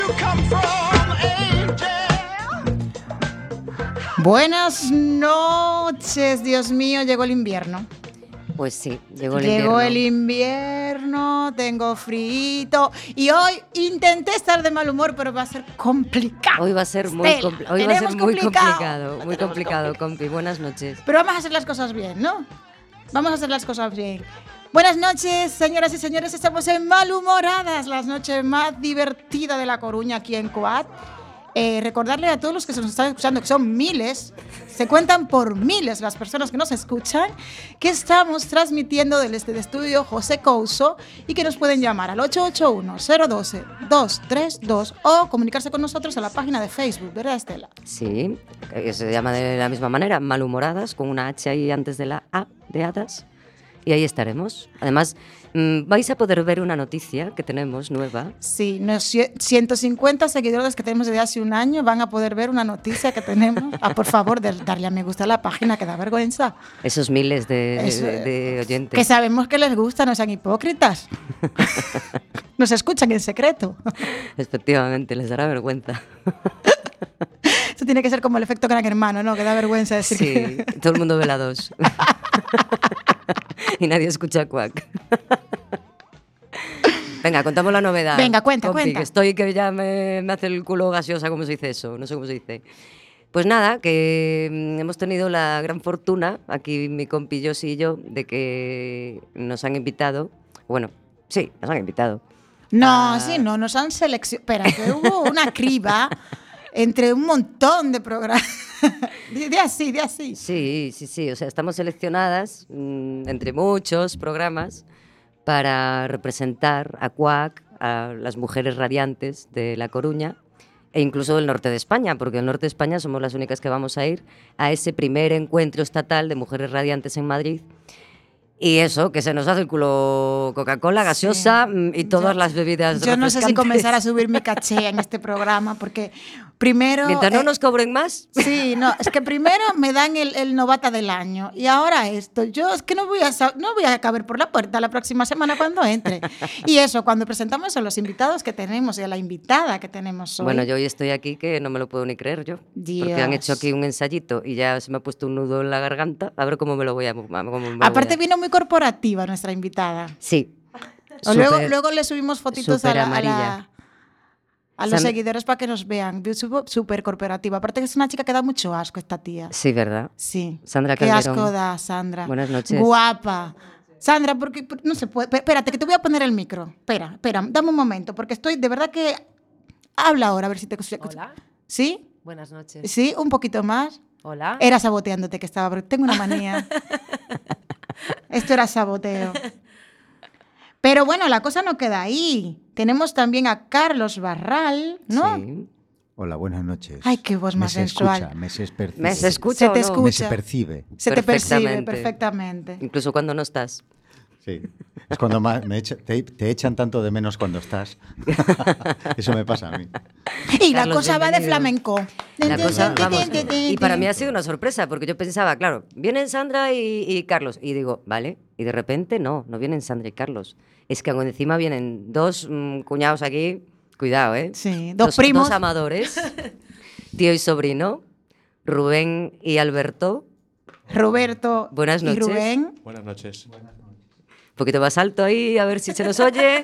Buenas noches, Dios mío, llegó el invierno. Pues sí, llegó el invierno, tengo frío y hoy intenté estar de mal humor, pero va a ser complicado. Hoy va a ser muy complicado, compi. Buenas noches. Pero vamos a hacer las cosas bien, ¿no? Vamos a hacer las cosas bien. Buenas noches, señoras y señores, estamos en Malhumoradas, la noche más divertida de La Coruña aquí en Coat. Recordarle a todos los que se nos están escuchando, que son miles, se cuentan por miles las personas que nos escuchan, que estamos transmitiendo desde este estudio José Couso y que nos pueden llamar al 881-012-232 o comunicarse con nosotros a la página de Facebook, ¿verdad, Estela? Sí, se llama de la misma manera, Malhumoradas, con una H ahí antes de la A de hadas. Y ahí estaremos. Además, vais a poder ver una noticia que tenemos nueva. Sí, 150 seguidores que tenemos desde hace un año van a poder ver una noticia que tenemos. Por favor, darle a me gusta a la página, que da vergüenza. Esos miles de oyentes. Que sabemos que les gusta, no sean hipócritas. Nos escuchan en secreto. Efectivamente, les dará vergüenza. Esto tiene que ser como el efecto Gran Hermano, ¿no? Que da vergüenza decir que... todo el mundo ve la 2. Y nadie escucha Quack. Venga, contamos la novedad. Venga, cuenta. Que estoy que ya me hace el culo gaseosa, ¿cómo se dice eso? No sé cómo se dice. Pues nada, que hemos tenido la gran fortuna, aquí mi compi Josi y yo, de que nos han invitado. Bueno, sí, nos han invitado. No, sí, no, nos han seleccionado. Espera, que hubo una criba entre un montón de programas. De así. Sí. O sea, estamos seleccionadas entre muchos programas para representar a Quack, a las mujeres radiantes de La Coruña e incluso del norte de España, porque el norte de España somos las únicas que vamos a ir a ese primer encuentro estatal de mujeres radiantes en Madrid. Y eso, que se nos hace el culo Coca-Cola, gaseosa y todas las bebidas refrescantes. Yo no sé si comenzar a subir mi caché en este programa, porque primero... Mientras no nos cobren más. Sí, no, es que primero me dan el novata del año y ahora esto. Yo es que no voy a caber por la puerta la próxima semana cuando entre. Y eso, cuando presentamos a los invitados que tenemos y a la invitada que tenemos hoy. Bueno, yo hoy estoy aquí que no me lo puedo ni creer yo. Dios. Porque han hecho aquí un ensayito y ya se me ha puesto un nudo en la garganta. A ver cómo me lo voy a... Aparte vino muy corporativa nuestra invitada. Sí. Luego le subimos fotitos a los seguidores para que nos vean. Súper corporativa. Aparte que es una chica que da mucho asco, esta tía. Sí, ¿verdad? Sí. Sandra Qué Calderón. asco da, Sandra. Buenas noches. Guapa. Sandra, porque no se puede... Espérate, que te voy a poner el micro. Espera, dame un momento, porque estoy de verdad que... Habla ahora, a ver si te escucho. Hola. ¿Sí? Buenas noches. Sí, un poquito más. Hola. Era saboteándote que estaba, porque tengo una manía. Esto era saboteo. Pero bueno, la cosa no queda ahí. Tenemos también a Carlos Barral, ¿no? Sí. Hola, buenas noches. Ay, qué voz más sensual. Me se percibe. ¿Me se escucha o no? Me se percibe. Se te percibe perfectamente. Incluso cuando no estás. Sí. Es cuando más te echan tanto de menos cuando estás. Eso me pasa a mí. Y Carlos, la cosa va de bienvenido. flamenco. Y para mí ha sido una sorpresa, porque yo pensaba, claro, vienen Sandra y Carlos. Y digo, vale, y de repente no vienen Sandra y Carlos. Es que encima vienen dos cuñados aquí, cuidado, ¿eh? Sí, dos primos. Dos amadores, tío y sobrino, Rubén y Alberto. Roberto Buenas noches. y Rubén. Buenas noches. Un poquito más alto ahí, a ver si se nos oye.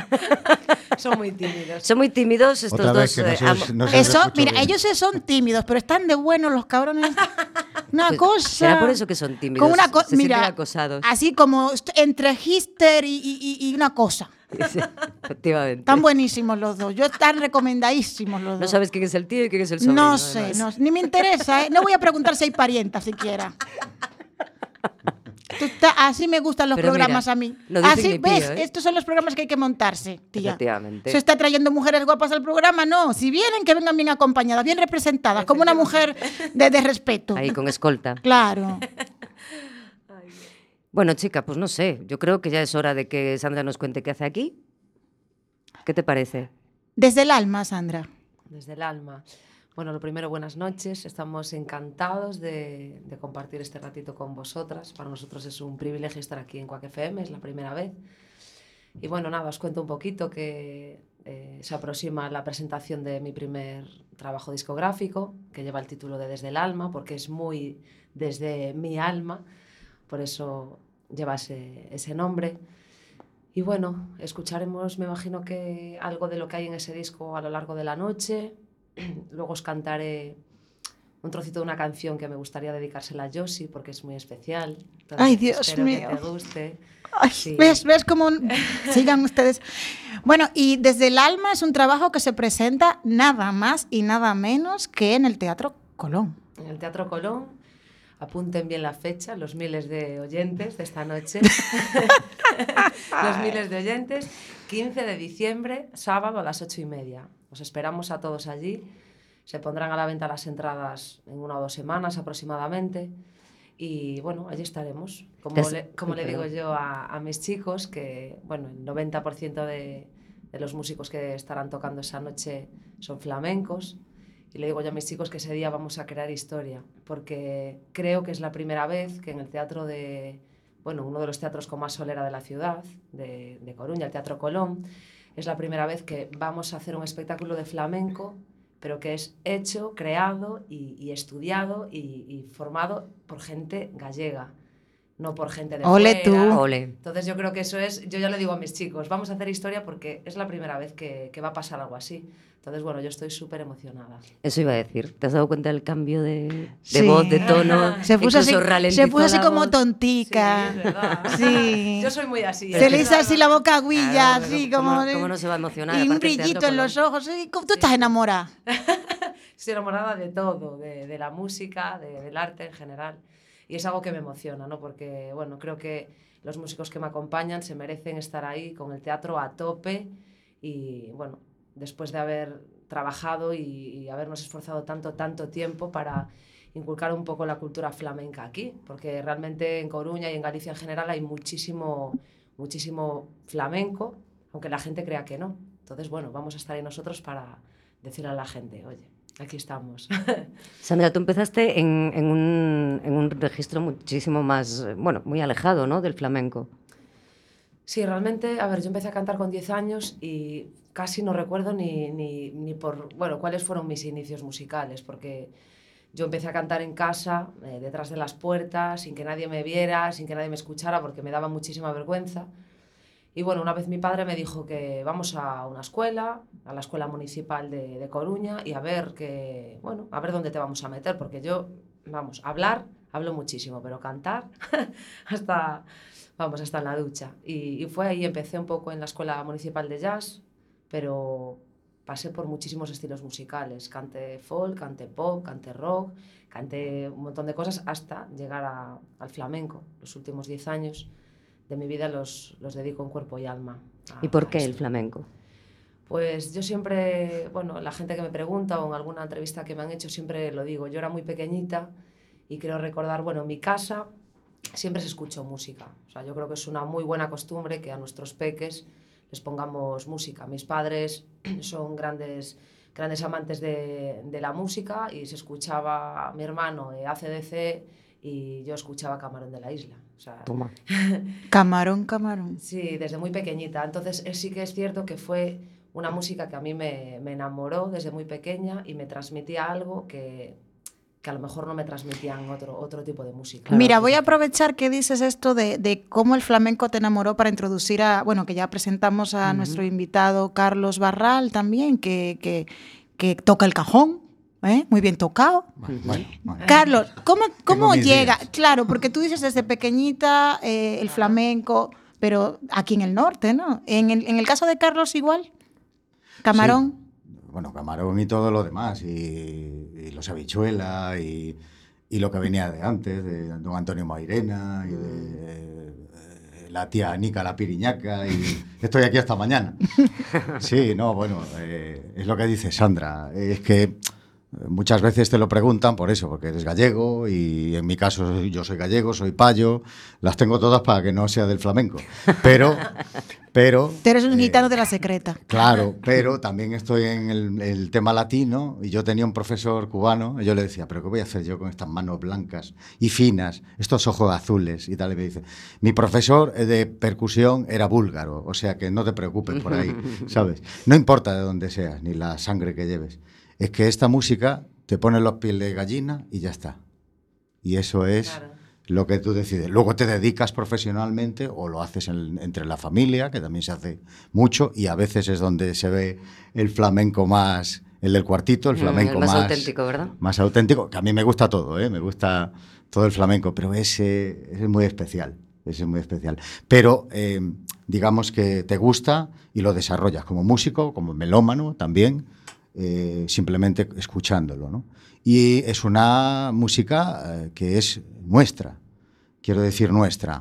Son muy tímidos. Son muy tímidos estos Otra vez dos. que no se Eso, escucha mira, bien. ellos son tímidos, pero están de buenos los cabrones. Una Pues, cosa. ¿será por eso que son tímidos? Con una Se mira, sienten acosados. así como entre Hister y una cosa. Sí, efectivamente. Están buenísimos los dos. Están recomendadísimos los dos. No sabes quién es el tío y quién es el sobrino. No sé, además. ni me interesa, ¿eh? No voy a preguntar si hay parientas siquiera. Así me gustan los Pero programas mira, a mí. no dicen Así, ni pío, ¿ves? ¿eh? Estos son los programas que hay que montarse, tía. Efectivamente. ¿Se está trayendo mujeres guapas al programa? No. Si vienen, que vengan bien acompañadas, bien representadas, como una mujer de respeto. Ahí con escolta. Claro. Bueno, chica, pues no sé. Yo creo que ya es hora de que Sandra nos cuente qué hace aquí. ¿Qué te parece? Desde el alma, Sandra. Desde el alma. Bueno, lo primero, buenas noches. Estamos encantados de compartir este ratito con vosotras. Para nosotros es un privilegio estar aquí en Quack FM, es la primera vez. Y bueno, nada, os cuento un poquito que se aproxima la presentación de mi primer trabajo discográfico, que lleva el título de Desde el Alma, porque es muy desde mi alma, por eso lleva ese nombre. Y bueno, escucharemos, me imagino que algo de lo que hay en ese disco a lo largo de la noche. Luego os cantaré un trocito de una canción que me gustaría dedicársela a Josie, porque es muy especial. Entonces, ¡ay, Dios espero mío! que te guste. Ay, Sí. ¿Ves cómo sigan ustedes? Bueno, y Desde el Alma es un trabajo que se presenta nada más y nada menos que en el Teatro Colón. En el Teatro Colón, apunten bien la fecha, los miles de oyentes de esta noche. Los miles de oyentes, 15 de diciembre, sábado a las 8:30. Os esperamos a todos allí. Se pondrán a la venta las entradas en 1 o 2 semanas aproximadamente. Y bueno, allí estaremos. Como le digo yo a mis chicos, que bueno, el 90% de los músicos que estarán tocando esa noche son flamencos. Y le digo yo a mis chicos que ese día vamos a crear historia, porque creo que es la primera vez que en el teatro uno de los teatros con más solera de la ciudad, de Coruña, el Teatro Colón, es la primera vez que vamos a hacer un espectáculo de flamenco, pero que es hecho, creado y estudiado y formado por gente gallega, no por gente de Ole fuera. tú. Ole. Entonces yo creo que eso es, yo ya le digo a mis chicos, vamos a hacer historia porque es la primera vez que va a pasar algo así. Entonces, bueno, yo estoy súper emocionada. Eso iba a decir. ¿Te has dado cuenta del cambio de Sí. voz, de tono? Se puso así, Incluso ralentizó la como voz. tontica. Sí, es verdad. Sí. Yo soy muy así. Se le hizo así la boca aguilla, Claro, así ¿cómo- como... cómo no se va a emocionar? Y un Aparte el brillito Teatro en los Colón. ojos. Tú estás enamorada. Estoy enamorada de todo, de la música, del arte en general. Y es algo que me emociona, ¿no? Porque, bueno, creo que los músicos que me acompañan se merecen estar ahí con el teatro a tope. Y, bueno, después de haber trabajado y habernos esforzado tanto tiempo para inculcar un poco la cultura flamenca aquí, porque realmente en Coruña y en Galicia en general hay muchísimo flamenco, aunque la gente crea que no. Entonces, bueno, vamos a estar ahí nosotros para decirle a la gente, oye, aquí estamos. Sandra, tú empezaste en un registro muchísimo más, bueno, muy alejado, ¿no?, del flamenco. Sí, realmente, a ver, yo empecé a cantar con 10 años y casi no recuerdo ni por, bueno, cuáles fueron mis inicios musicales, porque yo empecé a cantar en casa, detrás de las puertas, sin que nadie me viera, sin que nadie me escuchara, porque me daba muchísima vergüenza. Y bueno, una vez mi padre me dijo que vamos a una escuela, a la escuela municipal de Coruña, y a ver dónde te vamos a meter, porque yo, vamos, hablo muchísimo, pero cantar hasta en la ducha. Y fue ahí, empecé un poco en la escuela municipal de jazz, pero pasé por muchísimos estilos musicales. Canté folk, canté pop, canté rock, canté un montón de cosas hasta llegar al flamenco. Los últimos 10 años de mi vida los dedico en cuerpo y alma. ¿Y por qué el esto. flamenco? Pues yo siempre, bueno, la gente que me pregunta o en alguna entrevista que me han hecho siempre lo digo. Yo era muy pequeñita y creo recordar, bueno, en mi casa siempre se escuchó música. O sea, yo creo que es una muy buena costumbre que a nuestros peques les pongamos música. Mis padres son grandes amantes de la música y se escuchaba mi hermano AC/DC y yo escuchaba Camarón de la Isla. O sea, Toma. Camarón. sí, desde muy pequeñita. Entonces sí que es cierto que fue una música que a mí me enamoró desde muy pequeña y me transmitía algo que a lo mejor no me transmitían otro tipo de música. Claro, Mira, sí, voy sí. a aprovechar que dices esto de cómo el flamenco te enamoró para introducir que ya presentamos a nuestro invitado Carlos Barral también, que toca el cajón, muy bien tocado. Bueno. Carlos, ¿cómo Tengo mis llega? días. Claro, porque tú dices desde pequeñita el flamenco, pero aquí en el norte, ¿no? En el caso de Carlos igual, Camarón. Sí. Bueno, Camarón y todo lo demás, y los Habichuela, y lo que venía de antes, de don Antonio Mairena, y de la tía Anica la Piriñaca, y estoy aquí hasta mañana. Sí, no, bueno, es lo que dice Sandra, es que muchas veces te lo preguntan por eso, porque eres gallego, y en mi caso yo soy gallego, soy payo, las tengo todas para que no sea del flamenco, pero Pero, Tú eres un gitano de la secreta. claro, pero también estoy en el tema latino y yo tenía un profesor cubano y yo le decía, ¿pero qué voy a hacer yo con estas manos blancas y finas, estos ojos azules y tal? Y me dice, mi profesor de percusión era búlgaro, o sea que no te preocupes por ahí, ¿sabes? No importa de dónde seas ni la sangre que lleves, es que esta música te pone los pies de gallina y ya está. Y eso es... Claro. Lo que tú decides. Luego te dedicas profesionalmente o lo haces entre la familia, que también se hace mucho, y a veces es donde se ve el flamenco más, el del cuartito, el flamenco el más auténtico, ¿verdad? Más auténtico, que a mí me gusta todo, me gusta todo el flamenco, pero ese es muy especial, ese es muy especial. Pero digamos que te gusta y lo desarrollas como músico, como melómano también, simplemente escuchándolo, ¿no? Y es una música que es nuestra, quiero decir nuestra.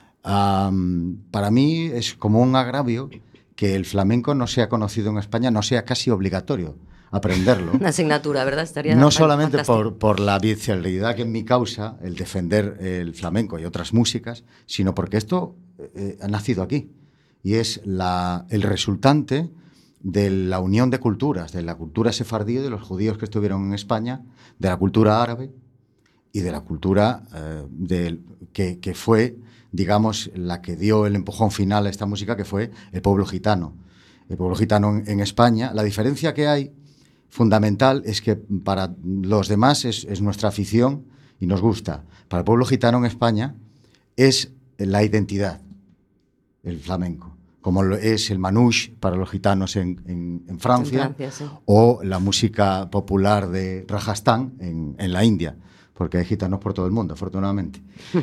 Para mí es como un agravio que el flamenco no sea conocido en España, no sea casi obligatorio aprenderlo. Una asignatura, ¿verdad? Estaría No solamente fantástico. por la visceralidad que es mi causa, el defender el flamenco y otras músicas, sino porque esto ha nacido aquí y es el resultante de la unión de culturas, de la cultura sefardí de los judíos que estuvieron en España, de la cultura árabe y de la cultura que fue, digamos, la que dio el empujón final a esta música, que fue el pueblo gitano. El pueblo gitano en España, la diferencia que hay fundamental es que para los demás es nuestra afición y nos gusta. Para el pueblo gitano en España es la identidad, el flamenco, como lo es el manouche para los gitanos en Francia, Sí. o la música popular de Rajastán en la India, porque hay gitanos por todo el mundo, afortunadamente.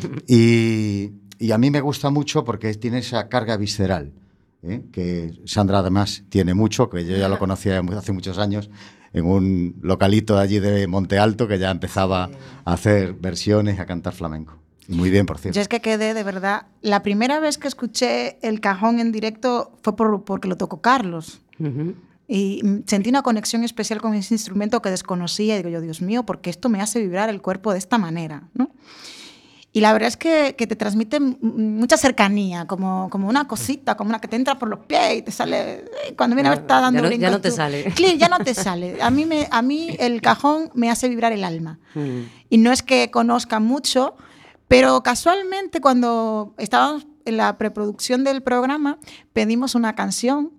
Y a mí me gusta mucho porque tiene esa carga visceral, que Sandra además tiene mucho, que yo ya lo conocía hace muchos años, en un localito de allí de Monte Alto, que ya empezaba a hacer versiones y a cantar flamenco. Muy bien, por cierto. Yo es que quedé, de verdad, la primera vez que escuché el cajón en directo fue porque lo tocó Carlos. Ujú. Y sentí una conexión especial con ese instrumento que desconocía. Y digo yo, Dios mío, ¿por qué esto me hace vibrar el cuerpo de esta manera? ¿No? Y la verdad es que te transmite mucha cercanía, como una cosita, como una que te entra por los pies y te sale... Cuando viene a ver, está dando brincos. Ya no te tú. sale. Clic, ya no te sale. A mí el cajón me hace vibrar el alma. Y no es que conozca mucho, pero casualmente cuando estábamos en la preproducción del programa, pedimos una canción.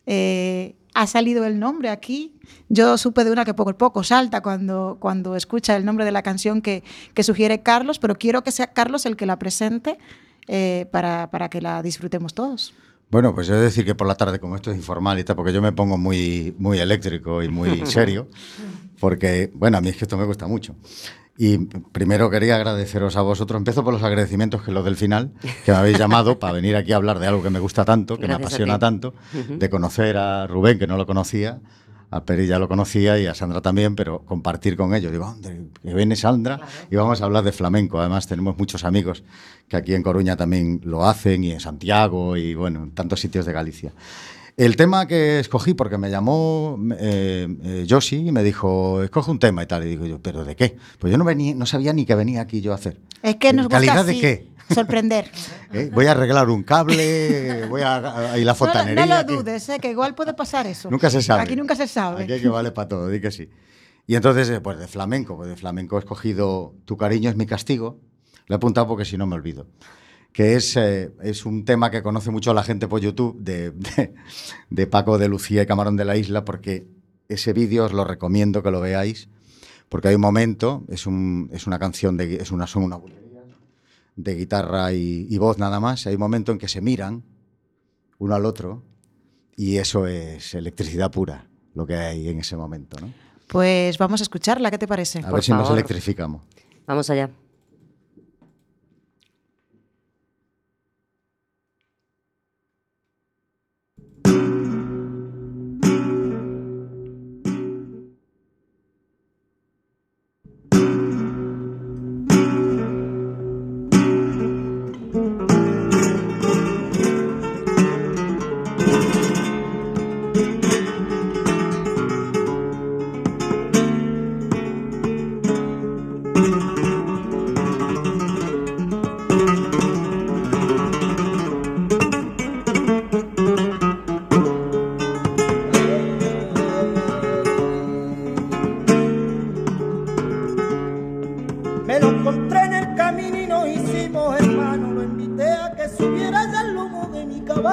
Ha salido el nombre aquí. Yo supe de una que poco a poco salta cuando escucha el nombre de la canción que sugiere Carlos, pero quiero que sea Carlos el que la presente para que la disfrutemos todos. Bueno, pues he de decir que por la tarde, como esto es informal y tal, porque yo me pongo muy, muy eléctrico y muy serio, porque, bueno, a mí es que esto me gusta mucho. Y primero quería agradeceros a vosotros. Empiezo por los agradecimientos, que es lo del final, que me habéis llamado para venir aquí a hablar de algo que me gusta tanto, que Gracias me apasiona a ti. tanto, de conocer a Rubén, que no lo conocía, a Peri ya lo conocía y a Sandra también, pero compartir con ellos. Digo, ¡ande, que viene Sandra! Claro. Y vamos a hablar de flamenco. Además, tenemos muchos amigos que aquí en Coruña también lo hacen, y en Santiago, y bueno, en tantos sitios de Galicia. El tema que escogí, porque me llamó Yoshi y me dijo, escoge un tema y tal. Y digo yo, ¿pero de qué? Pues yo no sabía ni qué venía aquí yo a hacer. Es que nos gusta ¿Calidad así, de qué? sorprender. Voy a arreglar un cable, voy a ir a la fontanería. No lo dudes, que igual puede pasar eso. Nunca se sabe. Aquí nunca se sabe. Aquí hay que vale para todo, di que sí. Y entonces, pues de flamenco he escogido Tu cariño es mi castigo. Lo he apuntado porque si no me olvido. Que es un tema que conoce mucho la gente por YouTube, de Paco de Lucía y Camarón de la Isla, porque ese vídeo os lo recomiendo que lo veáis, porque hay un momento, es una canción, son una bulería de guitarra y voz nada más, hay un momento en que se miran uno al otro, y eso es electricidad pura, lo que hay en ese momento, ¿no? Pues vamos a escucharla, ¿qué te parece? A ver si nos electrificamos. Vamos allá.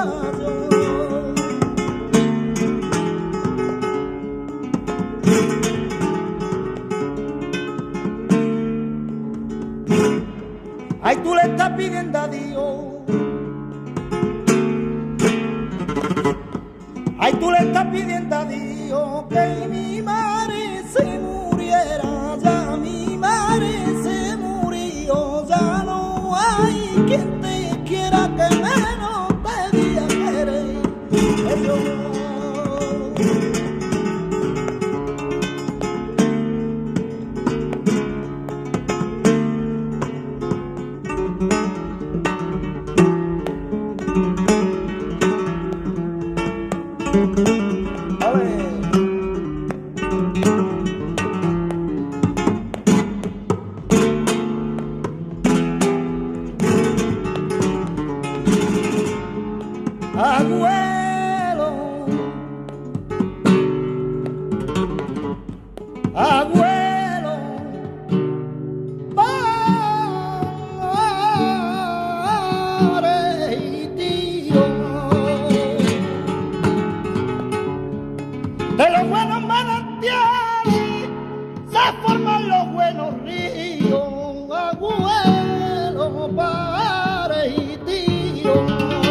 Ay, tú le estás pidiendo a Dios. Ay, tú le estás pidiendo a Dios que mi madre se muriera. Ya mi madre se murió. Ya no hay quien te quiera que menos te diga querer. Abuelo, abuelo, padre y tío, de los buenos manantiales se forman los buenos ríos. Abuelo, padre y tío.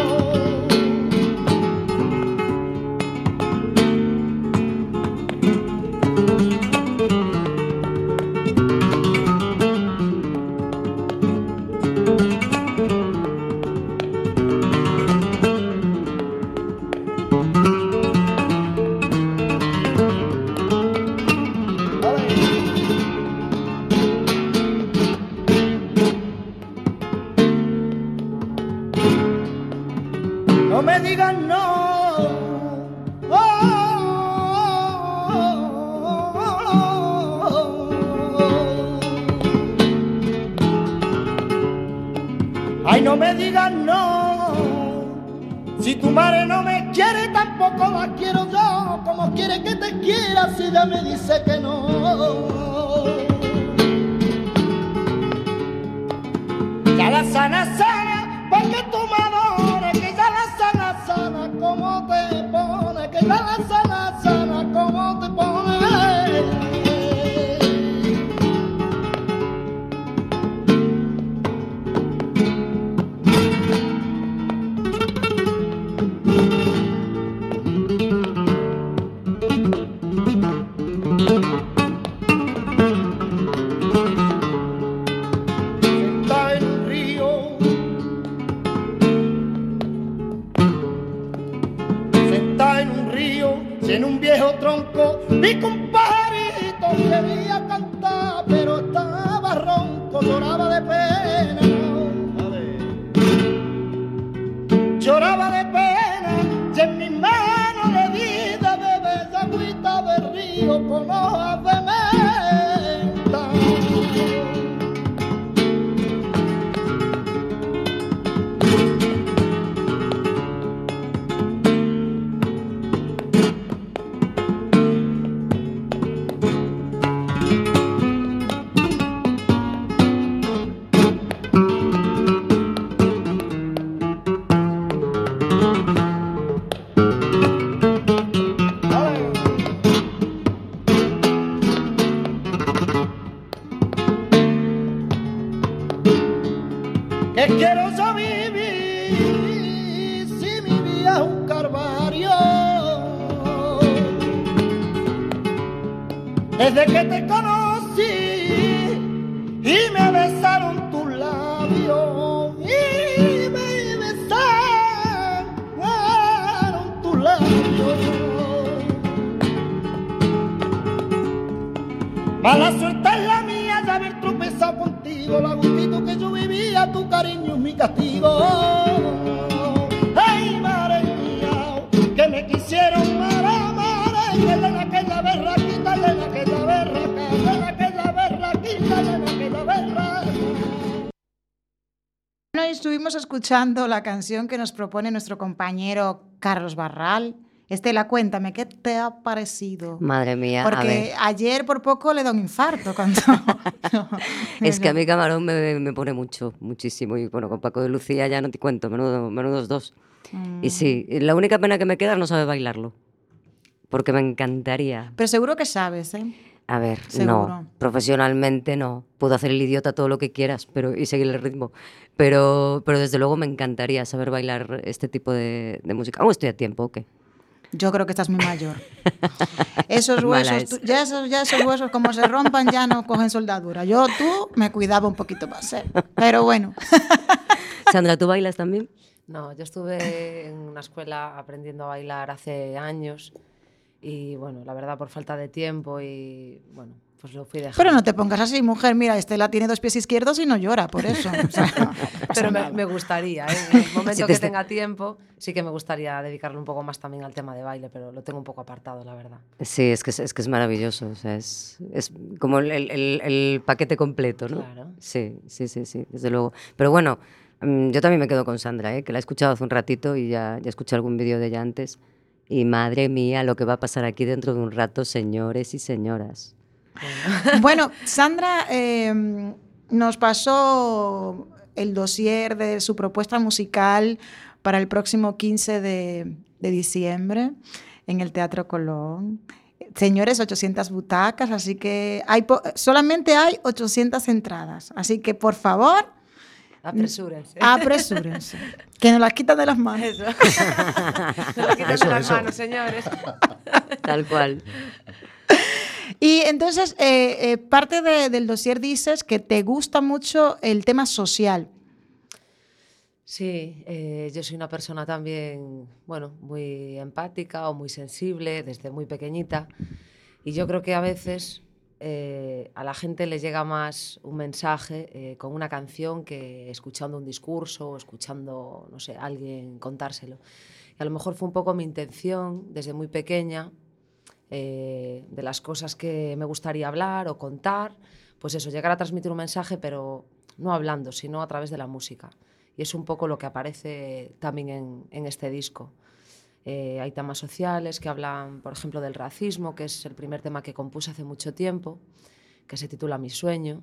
No me digan no. Ay, no me digan no. Si tu madre no me quiere, tampoco la quiero yo. Como quiere que te quiera si ella me dice que no? Ya la sana sana, porque tu madre, que ya la sana sana, como te pone, que ya la sana sana, como te pone. En un viejo tronco vi que un pajarito quería cantar, pero estaba ronco, lloraba de pena. Lloraba de pena y en mis manos le di de beber esa agüita del río con hojas de menta. Que quiero yo vivir si mi vida es un calvario. Desde que te conocí y me besaron tus labios, y me besaron tus labios. Mala suerte es la mía de haber tropezado contigo, la gustito que yo vivía, tu cariño es mi castigo. Ay, madre mía, que me quisieron mara, que de aquella berraquita, de aquella berraca, de aquella berraquita, de aquella berraca. Bueno, estuvimos escuchando la canción que nos propone nuestro compañero Carlos Barral, Estela, cuéntame, ¿qué te ha parecido? Madre mía, a Porque ver. ayer por poco le da un infarto cuando... no, Es que a mí Camarón me pone mucho, muchísimo. Y bueno, con Paco de Lucía ya no te cuento, menudos dos. Y sí, la única pena que me queda es no saber bailarlo. Porque me encantaría. Pero seguro que sabes, ¿eh? A ver, Seguro. no, profesionalmente no. Puedo hacer el idiota todo lo que quieras y seguir el ritmo. Pero desde luego me encantaría saber bailar este tipo de música. ¿Aún estoy a tiempo o qué? Yo creo que estás muy mayor. Esos Mala huesos, es. ya esos huesos como se rompan ya no cogen soldadura. Tú me cuidaba un poquito más, ¿eh? Pero bueno. Sandra, ¿tú bailas también? No, yo estuve en una escuela aprendiendo a bailar hace años y bueno, la verdad por falta de tiempo y bueno, pues lo fui dejando. Pero no te pongas así, mujer. Mira, Estela tiene 2 pies izquierdos y no llora por eso. O sea, no pasa Pero nada. me gustaría, ¿eh? En el momento Si te que está- tenga tiempo, sí que me gustaría dedicarle un poco más también al tema de baile, pero lo tengo un poco apartado, la verdad. Sí, es maravilloso. O sea, es como el paquete completo, ¿no? Claro. Sí, desde luego. Pero bueno, yo también me quedo con Sandra, ¿eh? Que la he escuchado hace un ratito y ya escuché algún vídeo de ella antes. Y madre mía, lo que va a pasar aquí dentro de un rato, señores y señoras. Bueno, Sandra nos pasó el dossier de su propuesta musical para el próximo 15 de diciembre en el Teatro Colón. Señores, 800 butacas, así que solamente hay 800 entradas. Así que, por favor, Apresúrense. apresúrense. Que nos las quitan de las manos. Eso. No lo quiten Eso, de las eso. manos, señores. Tal cual. Y entonces, parte del dossier dices que te gusta mucho el tema social. Sí, yo soy una persona también, bueno, muy empática o muy sensible desde muy pequeñita y yo creo que a veces a la gente le llega más un mensaje con una canción que escuchando un discurso o escuchando, no sé, a alguien contárselo. Y a lo mejor fue un poco mi intención desde muy pequeña de las cosas que me gustaría hablar o contar, pues eso, llegar a transmitir un mensaje, pero no hablando, sino a través de la música. Y es un poco lo que aparece también en este disco. Hay temas sociales que hablan, por ejemplo, del racismo, que es el primer tema que compuse hace mucho tiempo, que se titula Mi sueño.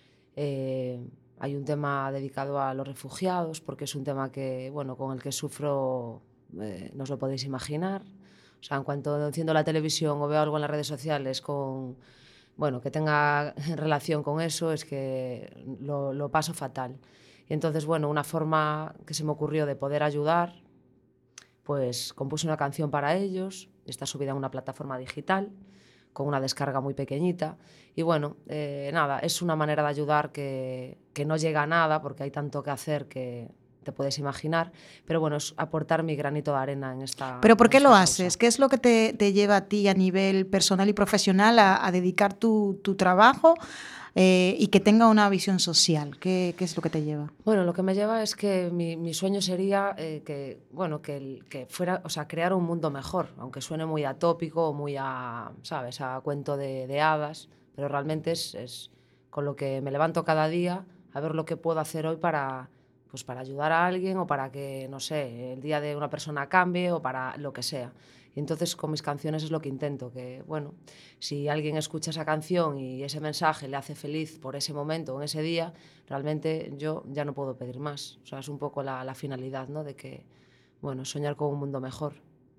Hay un tema dedicado a los refugiados, porque es un tema que, bueno, con el que sufro, no os lo podéis imaginar. O sea, en cuanto enciendo la televisión o veo algo en las redes sociales bueno, que tenga relación con eso, es que lo paso fatal. Y entonces, bueno, una forma que se me ocurrió de poder ayudar, pues compuse una canción para ellos, está subida en una plataforma digital, con una descarga muy pequeñita. Y bueno, nada, es una manera de ayudar que no llega a nada, porque hay tanto que hacer que te puedes imaginar, pero bueno, es aportar mi granito de arena en esta ¿Pero por qué en lo esta haces? causa. ¿Qué es lo que te lleva a ti a nivel personal y profesional a dedicar tu trabajo y que tenga una visión social? ¿Qué es lo que te lleva? Bueno, lo que me lleva es que mi sueño sería bueno, que fuera, o sea, crear un mundo mejor, aunque suene muy atópico o muy ¿sabes?, a cuento de hadas, pero realmente es con lo que me levanto cada día a ver lo que puedo hacer hoy pues para ayudar a alguien o para que, no sé, el día de una persona cambie o para lo que sea. Y entonces con mis canciones es lo que intento, que bueno, si alguien escucha esa canción y ese mensaje le hace feliz por ese momento o en ese día, realmente yo ya no puedo pedir más. O sea, es un poco la finalidad, ¿no? De que, bueno, soñar con un mundo mejor.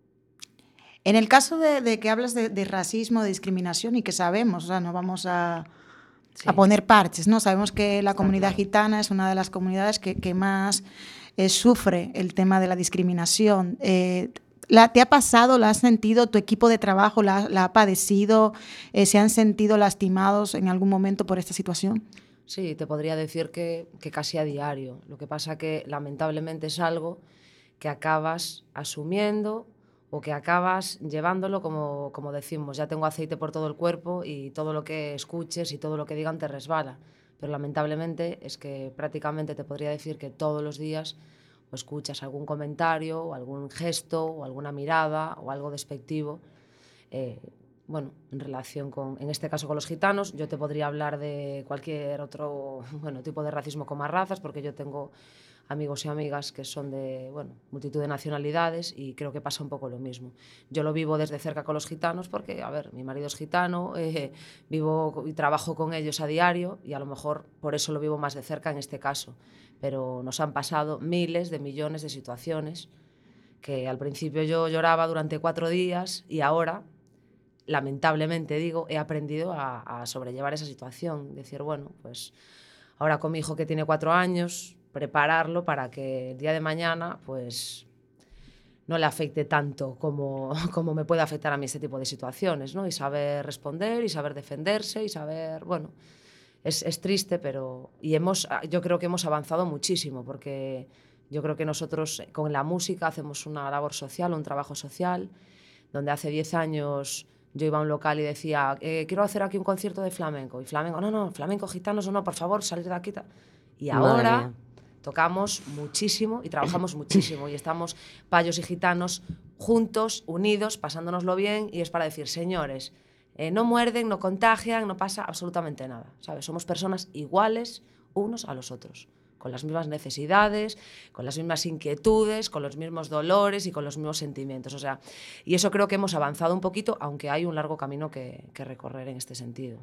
En el caso de que hablas de racismo, de discriminación y que sabemos, o sea, no vamos a Sí. poner parches, ¿no? Sabemos que la Está comunidad claro. gitana es una de las comunidades que más sufre el tema de la discriminación. ¿Te ha pasado, la has sentido, tu equipo de trabajo la ha padecido, se han sentido lastimados en algún momento por esta situación? Sí, te podría decir que casi a diario. Lo que pasa que lamentablemente es algo que acabas asumiendo o que acabas llevándolo como decimos, ya tengo aceite por todo el cuerpo y todo lo que escuches y todo lo que digan te resbala. Pero lamentablemente es que prácticamente te podría decir que todos los días o escuchas algún comentario o algún gesto o alguna mirada o algo despectivo bueno, en relación con, en este caso con los gitanos. Yo te podría hablar de cualquier otro, bueno, tipo de racismo con más razas, porque yo tengo amigos y amigas que son de, bueno, multitud de nacionalidades, y creo que pasa un poco lo mismo. Yo lo vivo desde cerca con los gitanos porque, a ver, mi marido es gitano, vivo y trabajo con ellos a diario, y a lo mejor por eso lo vivo más de cerca en este caso. Pero nos han pasado miles de millones de situaciones que al principio yo lloraba durante 4 días, y ahora, lamentablemente digo, he aprendido a sobrellevar esa situación. Decir, bueno, pues ahora con mi hijo que tiene 4 años, prepararlo para que el día de mañana pues no le afecte tanto como me puede afectar a mí este tipo de situaciones, ¿no? Y saber responder y saber defenderse y saber, bueno, es triste, pero yo creo que hemos avanzado muchísimo, porque yo creo que nosotros con la música hacemos una labor social, un trabajo social, donde hace 10 años yo iba a un local y decía, quiero hacer aquí un concierto de flamenco, y flamenco, no, flamenco, gitanos, no, por favor, salir de aquí. Y ahora tocamos muchísimo y trabajamos muchísimo, y estamos payos y gitanos juntos, unidos, pasándonoslo bien, y es para decir, señores, no muerden, no contagian, no pasa absolutamente nada, ¿sabes? Somos personas iguales unos a los otros, con las mismas necesidades, con las mismas inquietudes, con los mismos dolores y con los mismos sentimientos. O sea, y eso creo que hemos avanzado un poquito, aunque hay un largo camino que recorrer en este sentido.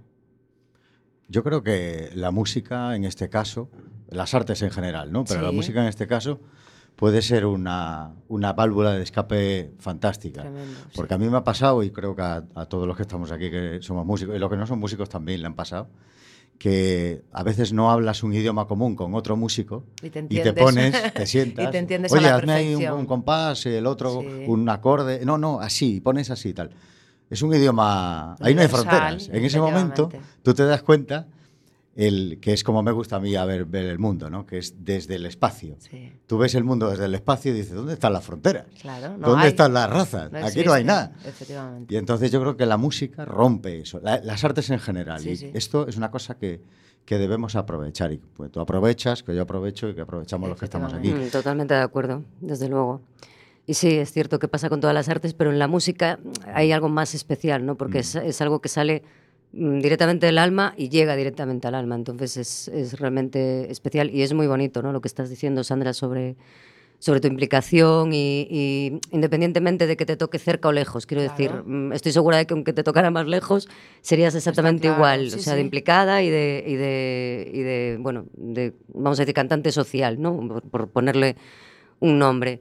Yo creo que la música, en este caso, las artes en general, ¿no? Pero Sí. la música en este caso puede ser una válvula de escape fantástica. Tremendo, sí. Porque a mí me ha pasado, y creo que a todos los que estamos aquí que somos músicos, y los que no son músicos también le han pasado, que a veces no hablas un idioma común con otro músico Y te y te entiendes. pones, te sientas, Y te entiendes oye, a la hazme ahí perfección. un compás, el otro Sí. un acorde, no, así, pones así, tal. Es un idioma, ahí no hay Universal, fronteras. En ese momento efectivamente. tú te das cuenta que es como me gusta a mí ver el mundo, ¿no? Que es desde el espacio. Sí, Tú ves el mundo desde el espacio y dices, ¿dónde están las fronteras? claro. No ¿Dónde hay. están las razas? No Aquí no hay existen, nada. Efectivamente. Y entonces yo creo que la música rompe eso, las artes en general. Sí, y sí. esto es una cosa que debemos aprovechar. Y pues, tú aprovechas, que yo aprovecho y que aprovechamos los que estamos aquí. Totalmente de acuerdo, desde luego. Y sí, es cierto que pasa con todas las artes, pero en la música hay algo más especial, ¿no? Porque es algo que sale directamente del alma y llega directamente al alma. Entonces es realmente especial y es muy bonito, ¿no? Lo que estás diciendo, Sandra, sobre tu implicación y independientemente de que te toque cerca o lejos. Quiero Claro. decir, estoy segura de que aunque te tocara más lejos, serías exactamente claro, igual, sí, o sea, sí. de implicada y de, bueno, de, vamos a decir, cantante social, ¿no? Por ponerle un nombre.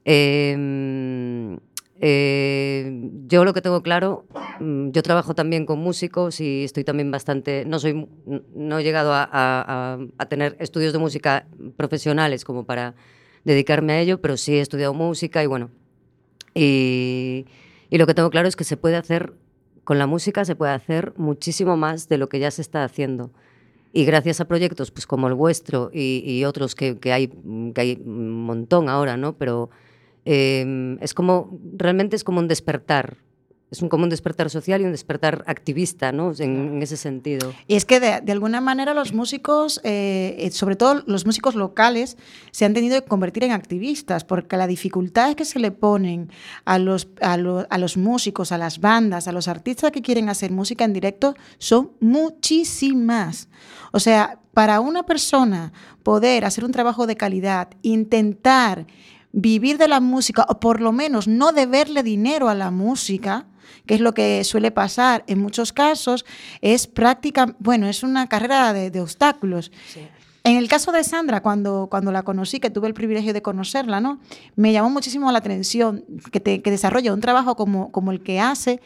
Yo lo que tengo claro, yo trabajo también con músicos y estoy también bastante, no he llegado a tener estudios de música profesionales como para dedicarme a ello, pero sí he estudiado música y bueno, y lo que tengo claro es que se puede hacer, con la música se puede hacer muchísimo más de lo que ya se está haciendo. Y gracias a proyectos pues, como el vuestro y otros que hay un montón ahora, ¿no? Pero realmente es como un despertar. Es como un despertar social y un despertar activista, ¿no? En ese sentido. Y es que de alguna manera los músicos, sobre todo los músicos locales, se han tenido que convertir en activistas, porque las dificultades que se le ponen a los músicos, a las bandas, a los artistas que quieren hacer música en directo son muchísimas. O sea, para una persona poder hacer un trabajo de calidad, intentar vivir de la música o por lo menos no deberle dinero a la música, que es lo que suele pasar en muchos casos, es es una carrera de obstáculos. Sí. En el caso de Sandra, cuando la conocí, que tuve el privilegio de conocerla, ¿no? Me llamó muchísimo la atención que desarrolla un trabajo como el que hace,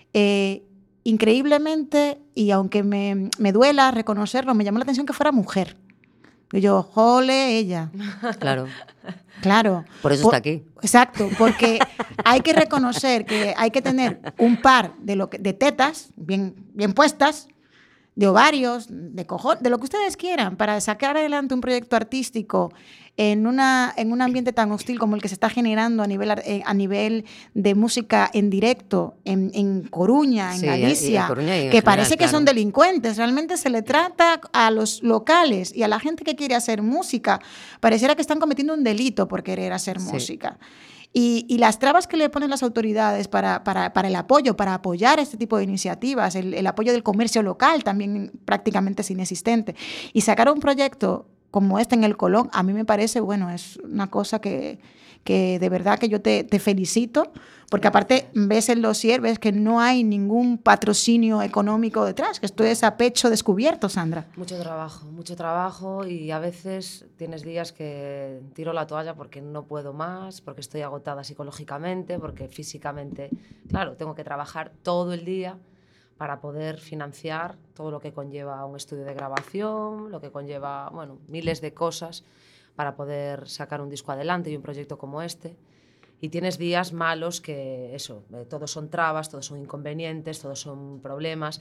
increíblemente, y aunque me duela reconocerlo, me llamó la atención que fuera mujer. Y yo, jole, ella. Claro. Claro. Por eso está aquí. Exacto, porque hay que reconocer que hay que tener un par de tetas bien puestas, de ovarios, de cojones, de lo que ustedes quieran, para sacar adelante un proyecto artístico en un ambiente tan hostil como el que se está generando a nivel de música en directo en Coruña, en Sí, Galicia, en Coruña y en que general, parece que claro. son delincuentes. Realmente se le trata a los locales y a la gente que quiere hacer música, pareciera que están cometiendo un delito por querer hacer Sí. música. Y las trabas que le ponen las autoridades para el apoyo, para apoyar este tipo de iniciativas, el apoyo del comercio local también prácticamente es inexistente. Y sacar un proyecto como este en el Colón, a mí me parece, bueno, es una cosa que de verdad que yo te felicito, porque aparte ves el dossier, ves que no hay ningún patrocinio económico detrás, que esto es a pecho descubierto, Sandra. Mucho trabajo y a veces tienes días que tiro la toalla porque no puedo más, porque estoy agotada psicológicamente, porque físicamente, claro, tengo que trabajar todo el día para poder financiar todo lo que conlleva un estudio de grabación, lo que conlleva, bueno, miles de cosas para poder sacar un disco adelante y un proyecto como este. Y tienes días malos que eso, todos son trabas, todos son inconvenientes, todos son problemas.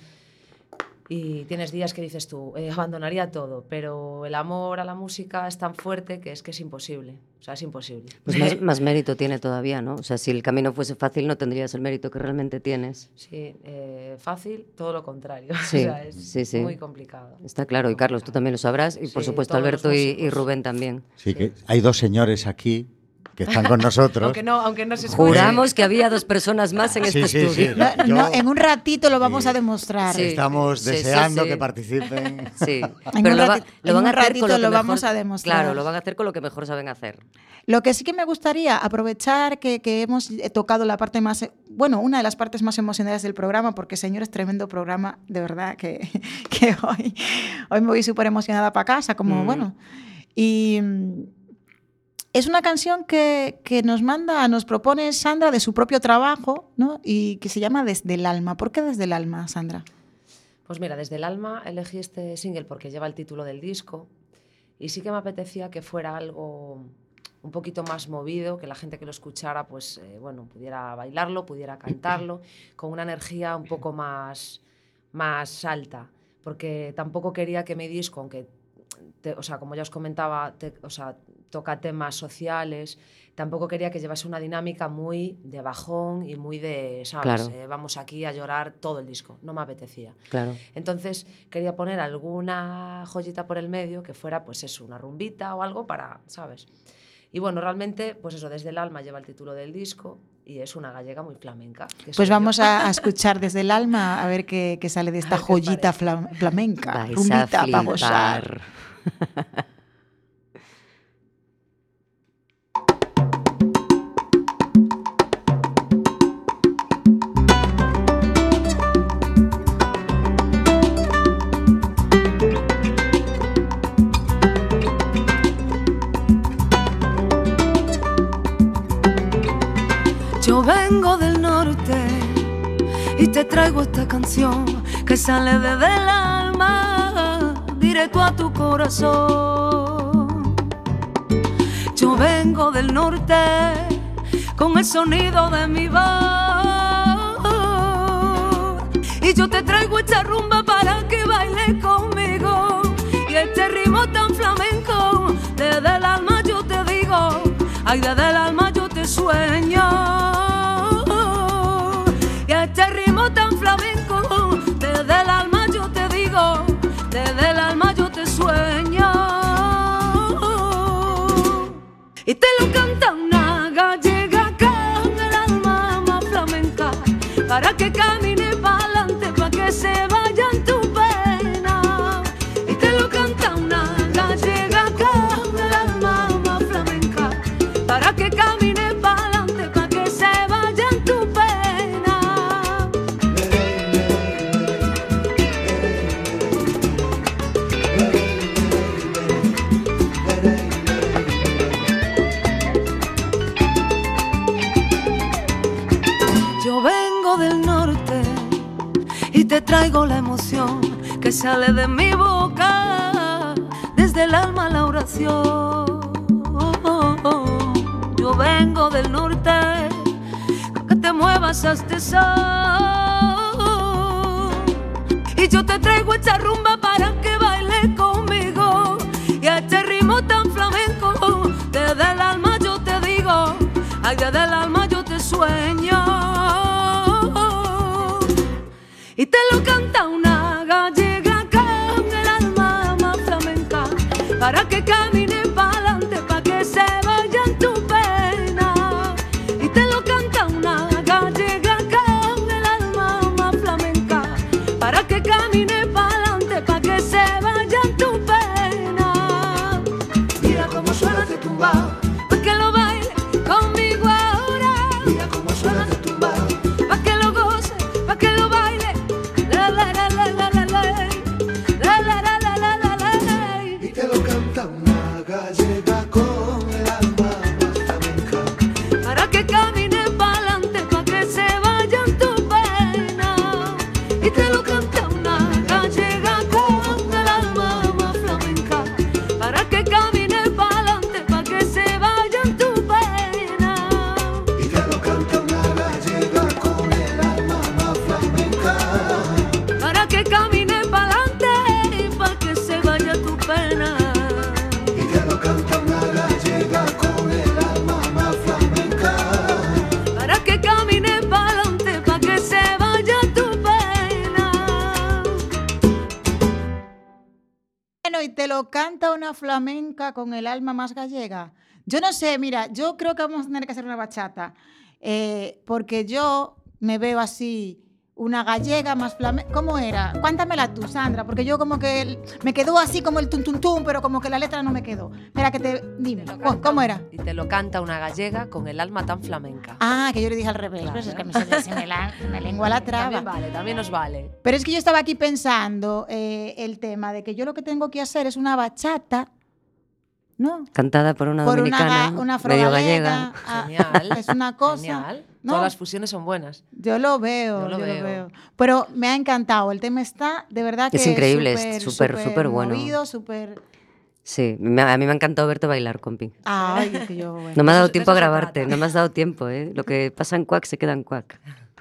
Y tienes días que dices tú, abandonaría todo, pero el amor a la música es tan fuerte que es imposible. O sea, es imposible. Pues más mérito tiene todavía, ¿no? O sea, si el camino fuese fácil no tendrías el mérito que realmente tienes. Sí, fácil, todo lo contrario. Sí, o sea, es muy complicado. Está claro, y Carlos, tú también lo sabrás, y por supuesto Alberto y Rubén también. Sí, que hay dos señores aquí que están con nosotros. aunque no se escuche. Juramos que había 2 personas más en este estudio. Sí. No, en un ratito lo vamos a demostrar. Sí. Estamos deseando que participen. Sí, En pero un lo van a hacer ratito con lo que lo mejor, vamos a demostrar. Claro, lo van a hacer con lo que mejor saben hacer. Lo que sí que me gustaría aprovechar que hemos tocado la parte más, bueno, una de las partes más emocionales del programa, porque señores, tremendo programa, de verdad que hoy me voy súper emocionada para casa, como bueno. Y es una canción que nos propone Sandra de su propio trabajo, ¿no? Y que se llama Desde el alma. ¿Por qué Desde el alma, Sandra? Pues mira, Desde el alma elegí este single porque lleva el título del disco y sí que me apetecía que fuera algo un poquito más movido, que la gente que lo escuchara pues, bueno, pudiera bailarlo, pudiera cantarlo, con una energía un poco más alta, porque tampoco quería que mi disco, aunque o sea, como ya os comentaba, toca temas sociales, tampoco quería que llevase una dinámica muy de bajón y muy de, ¿sabes? Claro. Vamos aquí a llorar todo el disco, no me apetecía. Claro. Entonces quería poner alguna joyita por el medio que fuera, pues eso, una rumbita o algo para, ¿sabes? Y bueno, realmente, pues eso, Desde el alma lleva el título del disco y es una gallega muy flamenca. Pues vamos a escuchar Desde el alma a ver qué sale de esta joyita flamenca. Vais rumbita a para gozar. Yo vengo del norte y te traigo esta canción que sale desde el alma, directo a tu corazón. Yo vengo del norte con el sonido de mi voz y yo te traigo esta rumba para que bailes conmigo y este ritmo tan flamenco. Desde el alma yo te digo, ay, desde el alma yo te sueño. Este ritmo tan flamenco, desde el alma yo te digo, desde el alma yo te sueño. Y te lo canta una gallega con el alma más flamenca, para que camine para adelante, para que se vayan tu pena. Y te lo canta una gallega con el alma más flamenca, para que camine para adelante, para que se vayan tu pena. Yo vengo del norte y te traigo la emoción que sale de mi boca, desde el alma la oración. Yo vengo del norte, que te muevas a este sol, y yo te traigo esta rumba para que bailes conmigo y a este ritmo tan flamenco. Desde el alma yo te digo, ay, desde el alma yo te sueño. Y te lo canta una gallega con el alma más flamenca, para que camine para adelante, para que se vayan tu pena. para que camine pa'lante, pa' que se vaya tu pena. Mira cómo suena este tumbao, pa' que lo baile conmigo ahora. Mira cómo suena este tumbao, pa' que lo goce, pa' que lo baile. La la la la la la la, la la la la la la la. Y te lo canta una gallega con el alma más flamenca. Para que camine pa'lante, pa' que se vaya tu pena. Y te lo canta una gallega con el alma más flamenca. Para que camine pa'lante, pa' que se vaya tu pena. Y te lo canta una gallega con el alma más flamenca. Para que camine pa'lante, pa' que se vaya tu pena. Y te lo canta una gallega con el alma más flamenca. Para que camine pa'lante, pa' que se vaya tu pena. Bueno, y te lo canta una flamenca con el alma más gallega. Yo no sé, mira, yo creo que vamos a tener que hacer una bachata, porque yo me veo así, una gallega más flamenca. ¿Cómo era? Cuéntamela tú, Sandra, porque yo como que me quedó así como el tum tum tum, pero como que la letra no me quedó. Espera que te... Dime, ¿cómo era? Y te lo canta una gallega con el alma tan flamenca. Ah, que yo le dije al revés, Claro. pues es que me lengua la traba. También vale, también nos vale. Pero es que yo estaba aquí pensando el tema de que yo lo que tengo que hacer es una bachata, ¿no? Cantada por una Por dominicana, una medio afrogalega. gallega. Ah, Genial. es una cosa. Genial. ¿no? Todas las fusiones son buenas. Yo lo veo, Yo lo yo lo veo. veo. Pero me ha encantado. El tema está de verdad que Es increíble, es súper bueno. movido, súper... Sí, a mí me ha encantado verte bailar, compi. Ay, es que yo... bueno. No me ha dado de tiempo a eso se grabarte, trata. no me has dado tiempo, ¿eh? Lo que pasa en Cuac se queda en Cuac.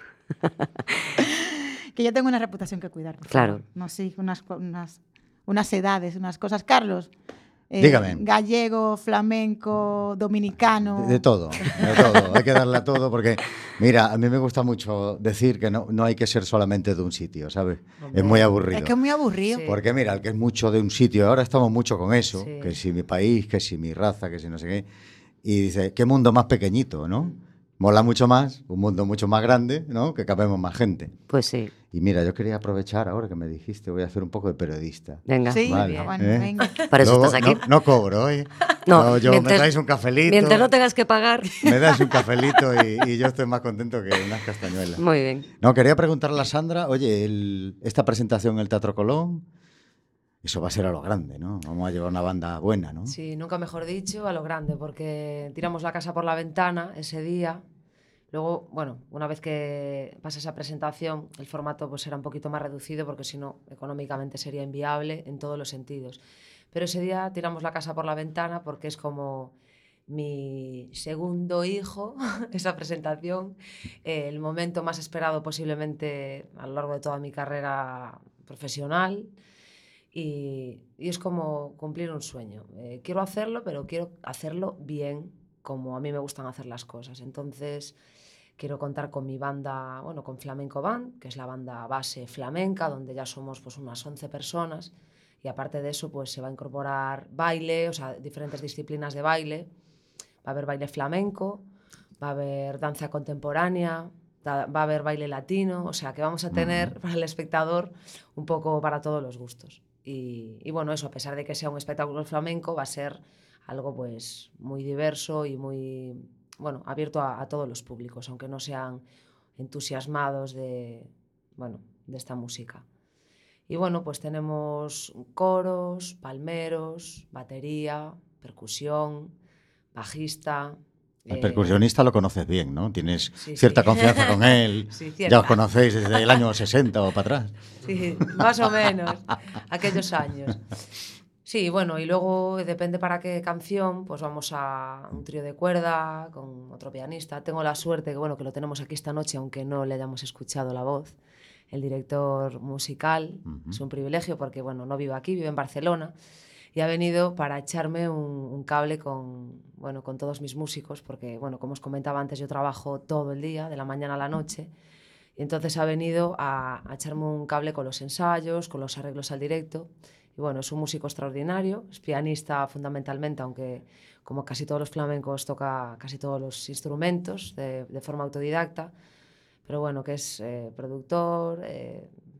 Que yo tengo una reputación que cuidar. Por Claro. favor. No sé, unas edades, unas cosas. Carlos, Dígame. gallego, flamenco, dominicano. De todo, de todo. Hay que darle a todo porque, mira, a mí me gusta mucho decir que no hay que ser solamente de un sitio, ¿sabes? Es muy aburrido. Es que es muy aburrido. Sí. Porque mira, el que es mucho de un sitio, ahora estamos mucho con eso, Sí. que si mi país, que si mi raza, que si no sé qué, y dice, qué mundo más pequeñito, ¿no? Mola mucho más, un mundo mucho más grande, ¿no? Que cabemos más gente. Pues sí, Y mira, yo quería aprovechar ahora que me dijiste, voy a hacer un poco de periodista. venga. Sí, Vale, bueno, ¿eh? venga. Para eso Luego, estás aquí. No cobro, ¿eh? No, Yo mientras- me dais un cafelito. Mientras no tengas que pagar. Me das un cafelito y yo estoy más contento que unas castañuelas. Muy bien. No, quería preguntarle a Sandra, oye, esta presentación en el Teatro Colón, eso va a ser a lo grande, ¿no? Vamos a llevar una banda buena, ¿no? Sí, nunca mejor dicho, a lo grande, porque tiramos la casa por la ventana ese día. Luego, bueno, una vez que pasa esa presentación, el formato pues será un poquito más reducido porque si no, económicamente sería inviable en todos los sentidos. Pero ese día tiramos la casa por la ventana porque es como mi segundo hijo, esa presentación, el momento más esperado posiblemente a lo largo de toda mi carrera profesional. Y es como cumplir un sueño. Quiero hacerlo, pero quiero hacerlo bien, como a mí me gustan hacer las cosas. Entonces, quiero contar con mi banda, bueno, con Flamenco Band, que es la banda base flamenca, donde ya somos pues unas 11 personas. Y aparte de eso, pues se va a incorporar baile, o sea, diferentes disciplinas de baile. Va a haber baile flamenco, va a haber danza contemporánea, va a haber baile latino, o sea que vamos a tener para el espectador un poco para todos los gustos. Y bueno, eso, a pesar de que sea un espectáculo flamenco, va a ser algo pues muy diverso y muy, bueno, abierto a todos los públicos, aunque no sean entusiasmados de esta música. Y bueno, pues tenemos coros, palmeros, batería, percusión, bajista. El percusionista lo conoces bien, ¿no? Tienes Sí, cierta sí. confianza con él. Sí, Ya cierta. os conocéis desde el año 60 o para atrás. Sí, más o menos, aquellos años. Sí, bueno, y luego depende para qué canción, pues vamos a un trío de cuerda con otro pianista. Tengo la suerte que, bueno, que lo tenemos aquí esta noche, aunque no le hayamos escuchado la voz. El director musical, es un privilegio porque, bueno, no vive aquí, vive en Barcelona. Y ha venido para echarme un cable con todos mis músicos, porque, bueno, como os comentaba antes, yo trabajo todo el día, de la mañana a la noche. Y entonces ha venido a echarme un cable con los ensayos, con los arreglos al directo. Y bueno, es un músico extraordinario, es pianista fundamentalmente, aunque como casi todos los flamencos toca casi todos los instrumentos de forma autodidacta. Pero bueno, que es productor,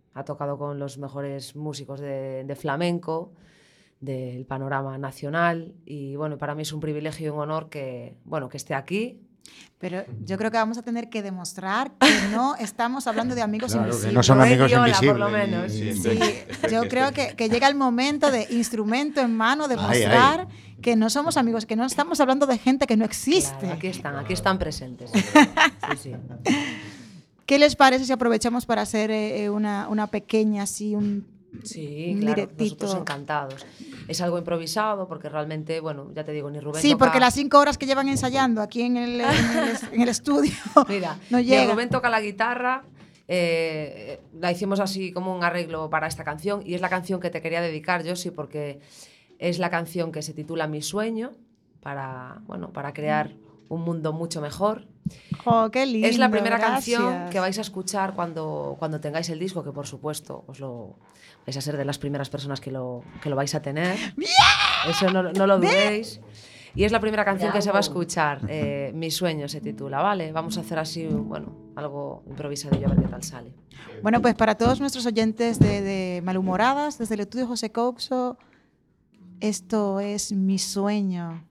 Ha tocado con los mejores músicos de flamenco, del panorama nacional. Y bueno, para mí es un privilegio y un honor que esté aquí. Pero yo creo que vamos a tener que demostrar que no estamos hablando de amigos Claro, que invisibles. no son amigos Viola, invisibles. por lo menos. Sí, yo creo que llega el momento de instrumento en mano, de mostrar que no somos amigos, que no estamos hablando de gente que no existe. Claro, aquí están presentes. Sí. ¿Qué les parece si aprovechamos para hacer una pequeña, así, Sí, un claro, directito? nosotros encantados. Es algo improvisado porque realmente, bueno, ya te digo, ni Rubén Sí, toca... porque las 5 horas que llevan ensayando aquí en el estudio Mira, no ni llega. Rubén toca la guitarra, la hicimos así como un arreglo para esta canción y es la canción que te quería dedicar, Josi, porque es la canción que se titula Mi sueño, para crear un mundo mucho mejor. Oh, qué lindo, Es la primera gracias. canción que vais a escuchar cuando tengáis el disco, que por supuesto vais a ser de las primeras personas que lo vais a tener. Eso no lo dudéis. Y es la primera canción que se va a escuchar. Mi sueño se titula, ¿vale? Vamos a hacer así, algo improvisadillo a ver qué tal sale. Bueno, pues para todos nuestros oyentes de Malhumoradas, desde el estudio José Couso, esto es Mi sueño,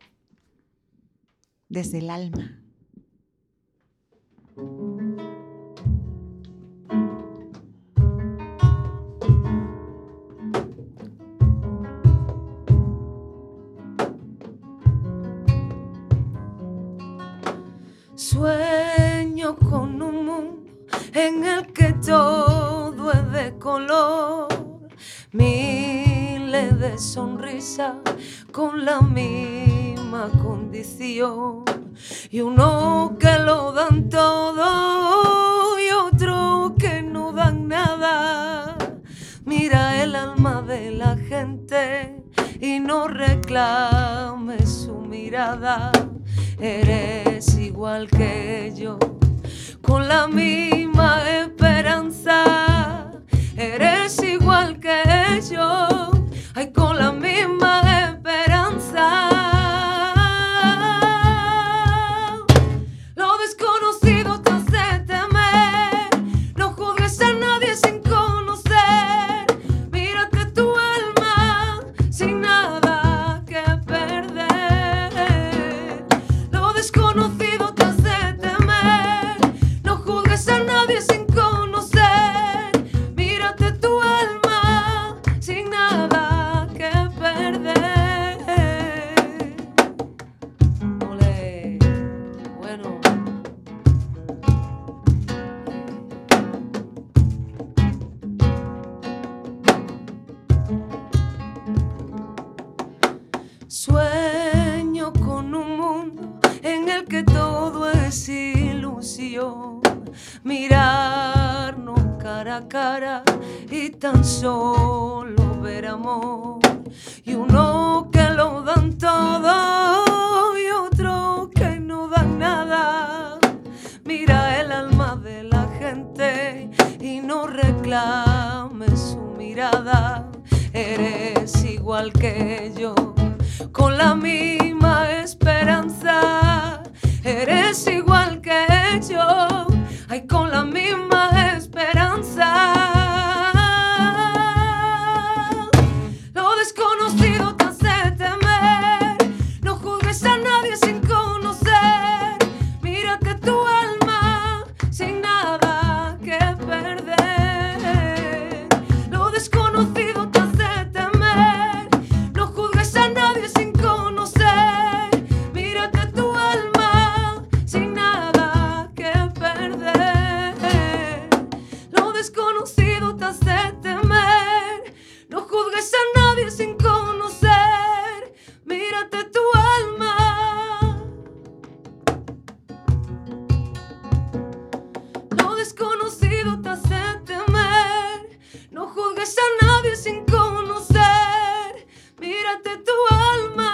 desde el alma. Sueño con un mundo en el que todo es de color, miles de sonrisas con la misma condición, y uno que lo dan todo y otro que no dan nada. Mira el alma de la gente y no reclame su mirada. Eres igual que yo, con la misma esperanza. Eres igual que yo, ay, con la misma esperanza. Lo desconocido te hace temer, no juzgues a nadie sin conocer. Mírate tu alma sin nada que perder. Lo desconocido te hace temer, no juzgues a nadie sin conocer. Mírate tu alma sin nada que perder. Ole, bueno. Sueño con un mundo en el que todo es ilusión, mirarnos cara a cara y tan solo ver amor, y uno que lo dan todo y otro que no dan nada. Mira el alma de la gente y no reclame su mirada. Eres igual que yo, con la misma esperanza. Eres igual que yo, ay, con la misma esperanza. Lo desconocido te hace temer, no juzgues a nadie sin conocer. Mírate tu alma sin nada que perder. Lo desconocido te hace temer, no juzgues a nadie sin conocer. Mírate tu alma sin nada que perder. Lo desconocido te hace temer, no juzgues a nadie sin conocer. Mírate tu alma. Lo desconocido te hace temer, no juzgues a nadie sin conocer. Mírate tu alma.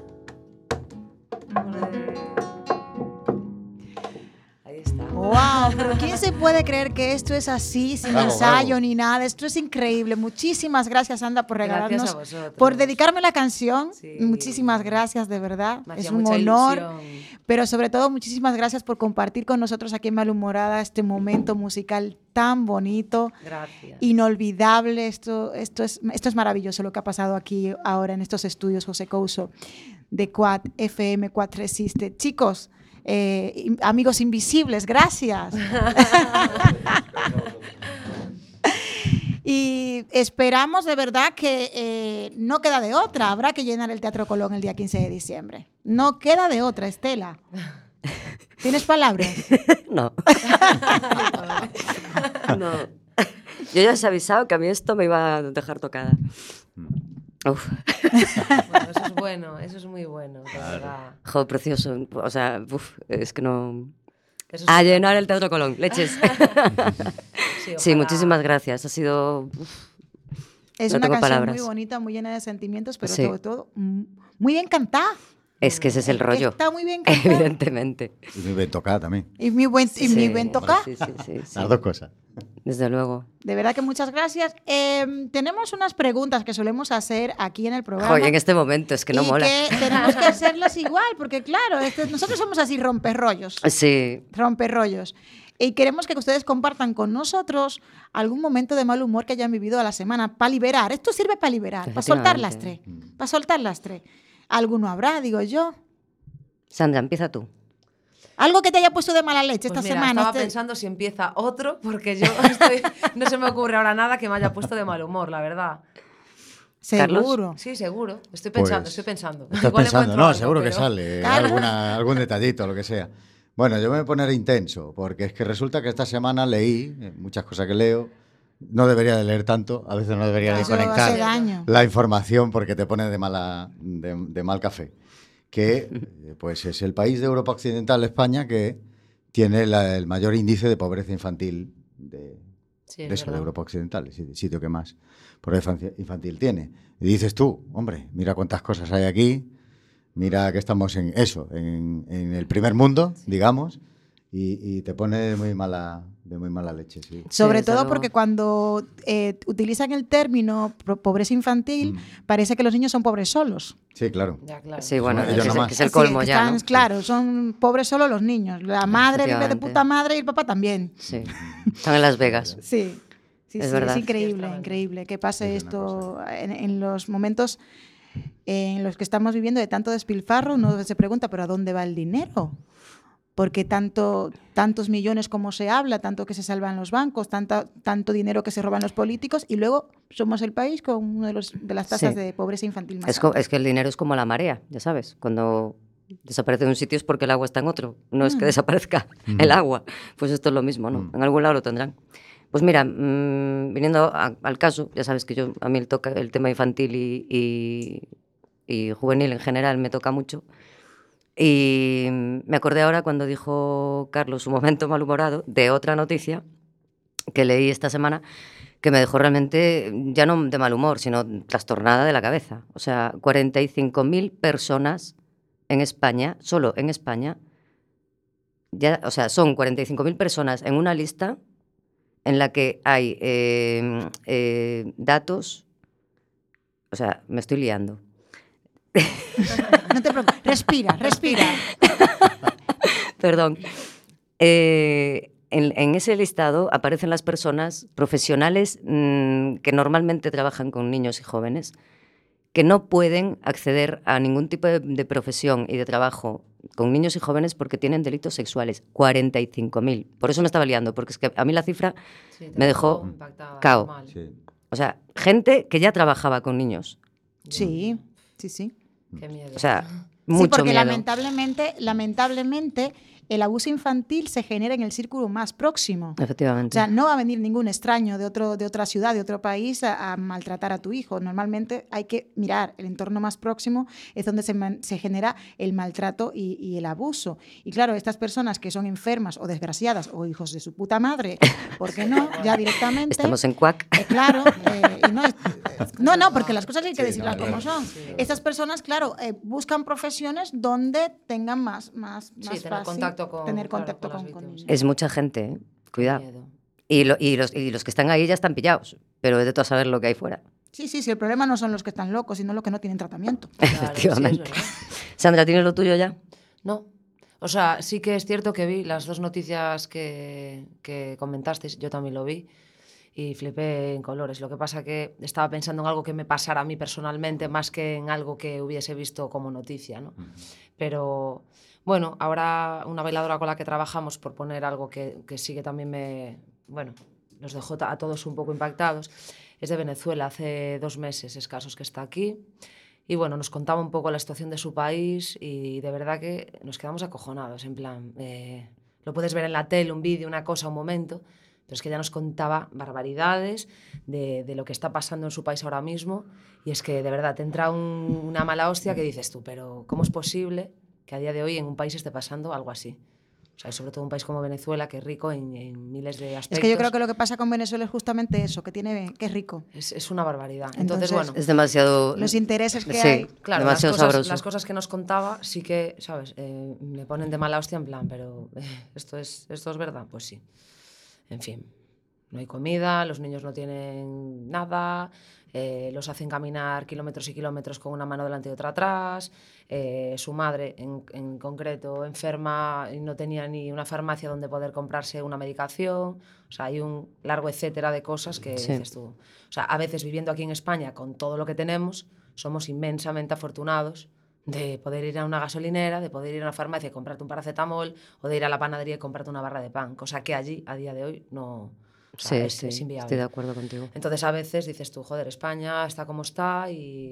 Ahí está. ¡Wow! ¿Quién se puede creer que esto es así, sin Bravo, ensayo bravo. ni nada? Esto es increíble. Muchísimas gracias, Anda, por Gracias regalarnos, a vosotros. por dedicarme la canción. Sí. Muchísimas gracias, de verdad. Me Es hacía un mucha honor. ilusión. Pero sobre todo, muchísimas gracias por compartir con nosotros aquí en Malhumorada este momento musical tan bonito, Gracias. inolvidable. Esto es maravilloso lo que ha pasado aquí ahora en estos estudios José Couso de Quad FM, Quad Resiste. Chicos, amigos invisibles, gracias. Y esperamos de verdad que no queda de otra. Habrá que llenar el Teatro Colón el día 15 de diciembre. No queda de otra, Estela. ¿Tienes palabras? No. No. Yo ya os he avisado que a mí esto me iba a dejar tocada. Uf. Bueno, eso es bueno, eso es muy bueno, de verdad. Jo, precioso. O sea, es que no... Eso A es- llenar el Teatro Colón, leches. Sí, ojalá. muchísimas gracias. Ha sido... Es No una tengo canción palabras. muy bonita, muy llena de sentimientos, pero Sí. sobre todo muy bien cantada. Es que ese es el rollo. Está muy bien cantada. Evidentemente. Y muy bien tocada también. Y muy buen, y muy Sí, bien tocada. Sí, sí, sí, sí. Las dos cosas. Desde luego. De verdad que muchas gracias. Tenemos unas preguntas que solemos hacer aquí en el programa. Joder, en este momento es que no y mola. que tenemos que hacerlas igual, porque claro, nosotros somos así romperrollos. Sí. Romperrollos. Y queremos que ustedes compartan con nosotros algún momento de mal humor que hayan vivido a la semana para liberar. Esto sirve para liberar, para soltar lastre. Para soltar lastre. Alguno habrá, digo yo. Sandra, empieza tú. Algo que te haya puesto de mala leche Pues esta mira, semana. estaba pensando si empieza otro, porque yo no se me ocurre ahora nada que me haya puesto de mal humor, la verdad. Seguro. Sí, seguro. Estoy Pues, pensando, estoy pensando. Estás Igual pensando, encuentro no, algo, seguro que pero- sale Claro. algún detallito, lo que sea. Bueno, yo me voy a poner intenso, porque es que resulta que esta semana leí muchas cosas que leo. No debería de leer tanto, a veces no debería de Eso hace conectar daño. la información porque te pone de mal café. Que pues es el país de Europa Occidental, España, que tiene el mayor índice de pobreza infantil Sí, de es eso, de verdad. Europa Occidental, el sitio que más pobreza infantil tiene. Y dices tú, hombre, mira cuántas cosas hay aquí, mira que estamos en eso, en el primer mundo, digamos, y te pone de muy mala leche. Sí. Sobre desde todo luego. porque cuando utilizan el término pobreza infantil, parece que los niños son pobres solos. Sí, claro. Ya, claro. Sí, bueno, Ellos es que, nomás. que es el Sí, colmo que ya, ¿no? están- Claro, son pobres solo los niños. La madre vive de Efectivamente. puta madre y el papá también. Sí. Están en Las Vegas. Sí, sí, Es sí, verdad. es increíble, Sí, es increíble que pase Es una esto en los momentos en los que estamos viviendo de tanto despilfarro. Uno se pregunta, ¿pero a dónde va el dinero? Porque tantos millones como se habla, tanto que se salvan los bancos, tanto dinero que se roban los políticos, y luego somos el país con una de las tasas Sí. de pobreza infantil más Es, altas. es que el dinero es como la marea, ya sabes. Cuando desaparece de un sitio es porque el agua está en otro. No es que desaparezca el agua. Pues esto es lo mismo, ¿no? En algún lado lo tendrán. Pues mira, viniendo al caso, ya sabes que a mí el tema infantil y juvenil en general me toca mucho. Y me acordé ahora cuando dijo Carlos, un momento malhumorado, de otra noticia que leí esta semana que me dejó realmente, ya no de mal humor, sino trastornada de la cabeza. O sea, 45.000 personas en España, solo en España, ya, o sea, son 45.000 personas en una lista en la que hay datos, o sea, me estoy liando. No te preocupes, respira, respira. Perdón. En ese listado aparecen las personas profesionales que normalmente trabajan con niños y jóvenes, que no pueden acceder a ningún tipo de profesión y de trabajo con niños y jóvenes porque tienen delitos sexuales. 45.000. Por eso me estaba liando, porque es que a mí la cifra Sí, te me dejó impactada, cao. mal. Sí. O sea, gente que ya trabajaba con niños. Sí, sí, sí. Qué miedo. O sea, Sí, mucho porque miedo. lamentablemente el abuso infantil se genera en el círculo más próximo. O Efectivamente. sea, no va a venir ningún extraño de otra ciudad, de otro país a maltratar a tu hijo. Normalmente hay que mirar el entorno más próximo, es donde se genera el maltrato y el abuso. Y claro, estas personas que son enfermas o desgraciadas o hijos de su puta madre, ¿por qué no? Ya directamente. Estamos en cuac. Claro, y no, porque las cosas hay que decirlas no, como claro. son. Estas personas, claro, buscan profesiones donde tengan más Sí, tener fácil. contacto contacto con, tener claro, contacto con las con víctimas. niños. Es mucha gente, ¿eh? Cuidado. Miedo. Y los que están ahí ya están pillados, pero de todo a saber lo que hay fuera. Sí, el problema no son los que están locos, sino los que no tienen tratamiento. Claro, sí, es Efectivamente. verdad. Sandra, ¿tienes lo tuyo ya? No. O sea, sí que es cierto que vi las 2 noticias que comentasteis, yo también lo vi y flipé en colores. Lo que pasa que estaba pensando en algo que me pasara a mí personalmente más que en algo que hubiese visto como noticia, ¿no? Pero bueno, ahora una bailadora con la que trabajamos, por poner algo que sí que también nos dejó a todos un poco impactados, es de Venezuela, hace 2 meses escasos que está aquí. Y bueno, nos contaba un poco la situación de su país y de verdad que nos quedamos acojonados, en plan, lo puedes ver en la tele, un vídeo, una cosa, un momento, pero es que ella nos contaba barbaridades de lo que está pasando en su país ahora mismo y es que de verdad te entra una mala hostia que dices tú, pero ¿cómo es posible que a día de hoy en un país esté pasando algo así? O sea, sobre todo un país como Venezuela, que es rico en miles de aspectos. Es que yo creo que lo que pasa con Venezuela es justamente eso, que es rico. Es una barbaridad. Entonces, Entonces, bueno, Es demasiado... Los intereses que Sí. hay. claro, demasiado sabroso. las cosas que nos contaba sí que, ¿sabes? Me ponen de mala hostia en plan, pero ¿esto es verdad? Pues sí. En fin, no hay comida, los niños no tienen nada, los hacen caminar kilómetros y kilómetros con una mano delante y otra atrás, su madre en concreto enferma y no tenía ni una farmacia donde poder comprarse una medicación, o sea, hay un largo etcétera de cosas que Sí. dices tú. O sea, a veces viviendo aquí en España con todo lo que tenemos, somos inmensamente afortunados de poder ir a una gasolinera, de poder ir a una farmacia y comprarte un paracetamol o de ir a la panadería y comprarte una barra de pan, cosa que allí, a día de hoy, no... O sea, Sí, es inviable. estoy de acuerdo contigo. Entonces a veces dices tú, joder, España está como está,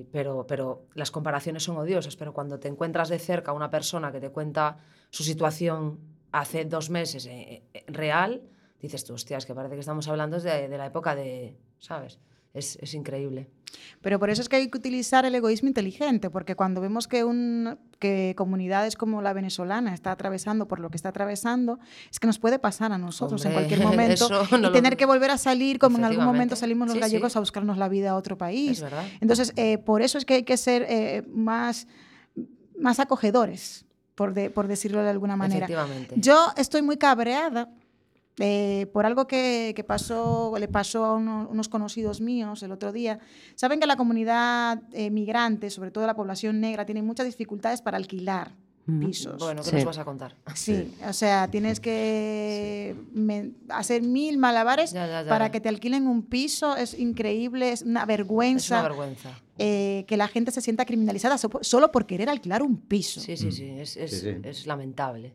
pero las comparaciones son odiosas, pero cuando te encuentras de cerca a una persona que te cuenta su situación hace 2 meses real, dices tú, hostia, es que parece que estamos hablando de la época de, ¿sabes? Es increíble. Pero por eso es que hay que utilizar el egoísmo inteligente, porque cuando vemos que comunidades como la venezolana está atravesando por lo que está atravesando, es que nos puede pasar a nosotros Hombre, en cualquier momento eso no y tener que volver a salir, como en algún Efectivamente. momento salimos los Sí, gallegos sí. a buscarnos la vida a otro país. Es verdad. Entonces, por eso es que hay que ser más acogedores, por decirlo de alguna manera. Efectivamente. Yo estoy muy cabreada por algo que le pasó a unos conocidos míos el otro día. Saben que la comunidad migrante, sobre todo la población negra, tiene muchas dificultades para alquilar pisos. Bueno, ¿qué Sí. nos vas a contar? Sí, o sea, tienes que hacer 1000 malabares Ya. para que te alquilen un piso. Es increíble, es una Es vergüenza, una vergüenza. que la gente se sienta criminalizada solo por querer alquilar un piso. Sí, es lamentable.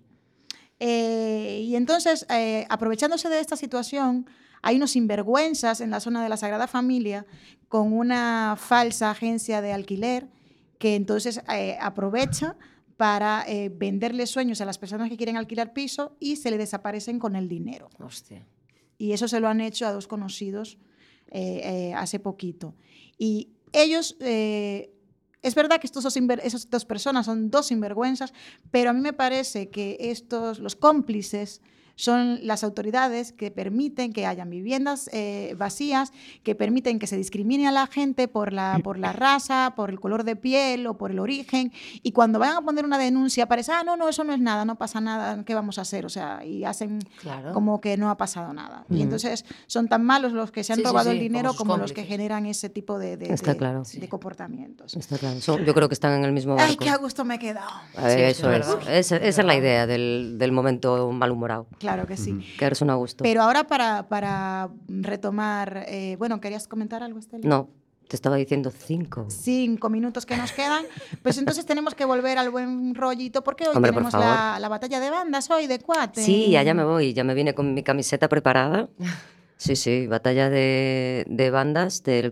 Y entonces, aprovechándose de esta situación, hay unos sinvergüenzas en la zona de la Sagrada Familia con una falsa agencia de alquiler que entonces aprovecha para venderle sueños a las personas que quieren alquilar piso y se le desaparecen con el dinero. Hostia. Y eso se lo han hecho a 2 conocidos hace poquito. Y ellos... es verdad que esas 2 personas son 2 sinvergüenzas, pero a mí me parece que los cómplices son las autoridades que permiten que hayan viviendas vacías, que permiten que se discrimine a la gente por la raza, por el color de piel o por el origen, y cuando vayan a poner una denuncia parece, no, eso no es nada, no pasa nada, ¿qué vamos a hacer? O sea, y hacen Claro. como que no ha pasado nada. Y entonces son tan malos los que se han Sí, sí, robado sí, el dinero como sus como los que cómplices. generan ese tipo de Está claro. de comportamientos. Está claro. Yo creo que están en el mismo Ay, barco. qué a gusto me he quedado. A ver, Sí, eso es es. verdad. Esa es la verdad. idea del momento malhumorado. Claro que sí. Quedarse a gusto. Pero ahora para retomar, bueno, ¿querías comentar algo, Estela? No, te estaba diciendo 5. 5 minutos que nos quedan, pues entonces tenemos que volver al buen rollito, porque hoy Hombre, por tenemos favor. la batalla de bandas hoy de Cuat. Sí, allá me voy. Ya me vine con mi camiseta preparada. Sí, batalla de bandas del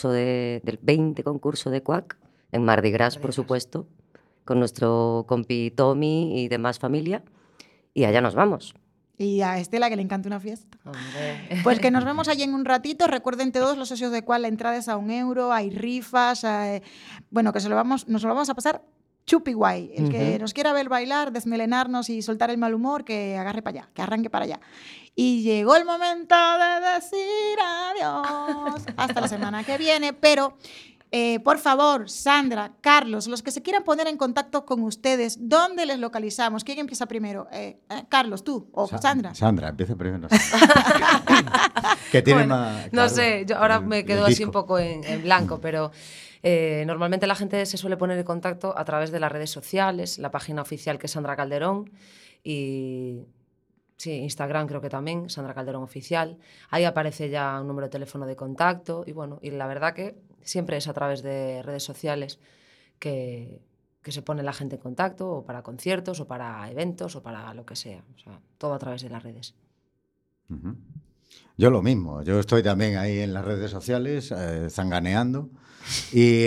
20 concurso de Cuac, en Mardi Gras, por supuesto, con nuestro compi Tommy y demás familia. Y allá nos vamos. Y a Estela, que le encanta una fiesta. Hombre. Pues que nos vemos allí en un ratito. Recuerden todos los socios de Cual, la entrada es a €1, hay rifas. Bueno, que nos lo vamos a pasar chupi guay. El que nos quiera ver bailar, desmelenarnos y soltar el mal humor, que agarre para allá, que arranque para allá. Y llegó el momento de decir adiós. Hasta la semana que viene, pero... Por favor, Sandra, Carlos, los que se quieran poner en contacto con ustedes, ¿dónde les localizamos? ¿Quién empieza primero? Carlos, tú o Sandra. Sandra, empieza primero. Que tiene Bueno, más. no claro, sé, yo ahora me quedo el así un disco. poco en blanco, pero normalmente la gente se suele poner en contacto a través de las redes sociales, la página oficial que es Sandra Calderón y sí, Instagram creo que también, Sandra Calderón Oficial. Ahí aparece ya un número de teléfono de contacto y bueno, y la verdad que siempre es a través de redes sociales que se pone la gente en contacto o para conciertos o para eventos o para lo que sea. O sea, todo a través de las redes. Ujú. Yo lo mismo, yo estoy también ahí en las redes sociales, zanganeando. Y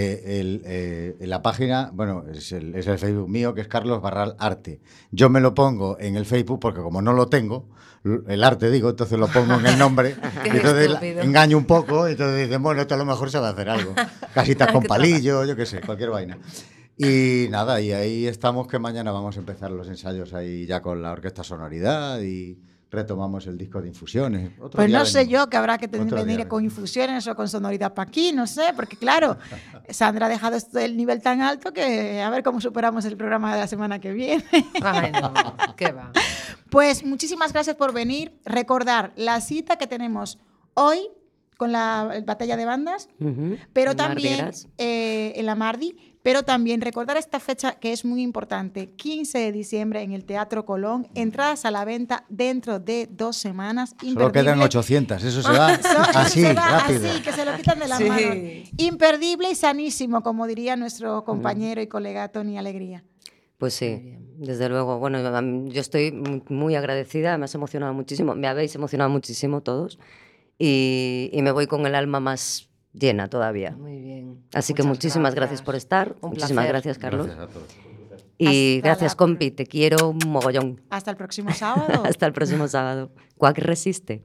la página, bueno, es el Facebook mío, que es Carlos Barral Arte. Yo me lo pongo en el Facebook porque como no lo tengo, el arte digo, entonces lo pongo en el nombre. Qué Entonces estúpido. engaño un poco, entonces dicen, bueno, esto a lo mejor se va a hacer algo. Casitas con palillos, yo qué sé, cualquier vaina. Y nada, y ahí estamos, que mañana vamos a empezar los ensayos ahí ya con la Orquesta Sonoridad y retomamos el disco de Infusiones. Otro Pues día no sé venimos. yo, que habrá que Otro día venir con venimos. infusiones o con sonoridad para aquí, no sé, porque claro, Sandra ha dejado el nivel tan alto que a ver cómo superamos el programa de la semana que viene. Ay, no, qué va. Pues muchísimas gracias por venir. Recordar la cita que tenemos hoy con la batalla de bandas, Ujú. pero En Mardi también Gras. en la Mardi, pero también recordar esta fecha que es muy importante, 15 de diciembre en el Teatro Colón, entradas a la venta dentro de 2 semanas. Solo quedan imperdible. 800, eso se va Eso así, se va rápido. así, que se lo quitan de las Sí. manos. Imperdible y sanísimo, como diría nuestro compañero y colega Tony Alegría. Pues Muy sí, bien. desde luego. Bueno, yo estoy muy agradecida, me has emocionado muchísimo, me habéis emocionado muchísimo todos y me voy con el alma más llena todavía. Muy bien. Así que Muchas muchísimas gracias por estar, Un muchísimas placer. gracias, Carlos. Gracias a todos. Y Hasta gracias, la- compi, te quiero un mogollón. Hasta el próximo sábado. Hasta el próximo sábado. Quack resiste.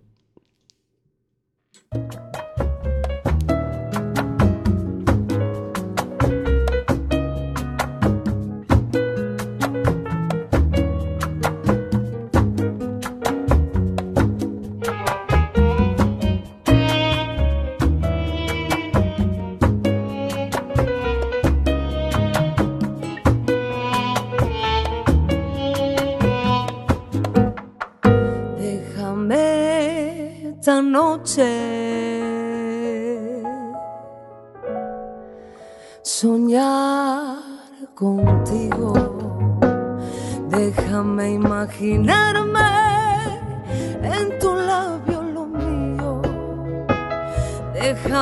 Déjame esta noche soñar contigo. Déjame imaginarme en tu labio lo mío. Déjame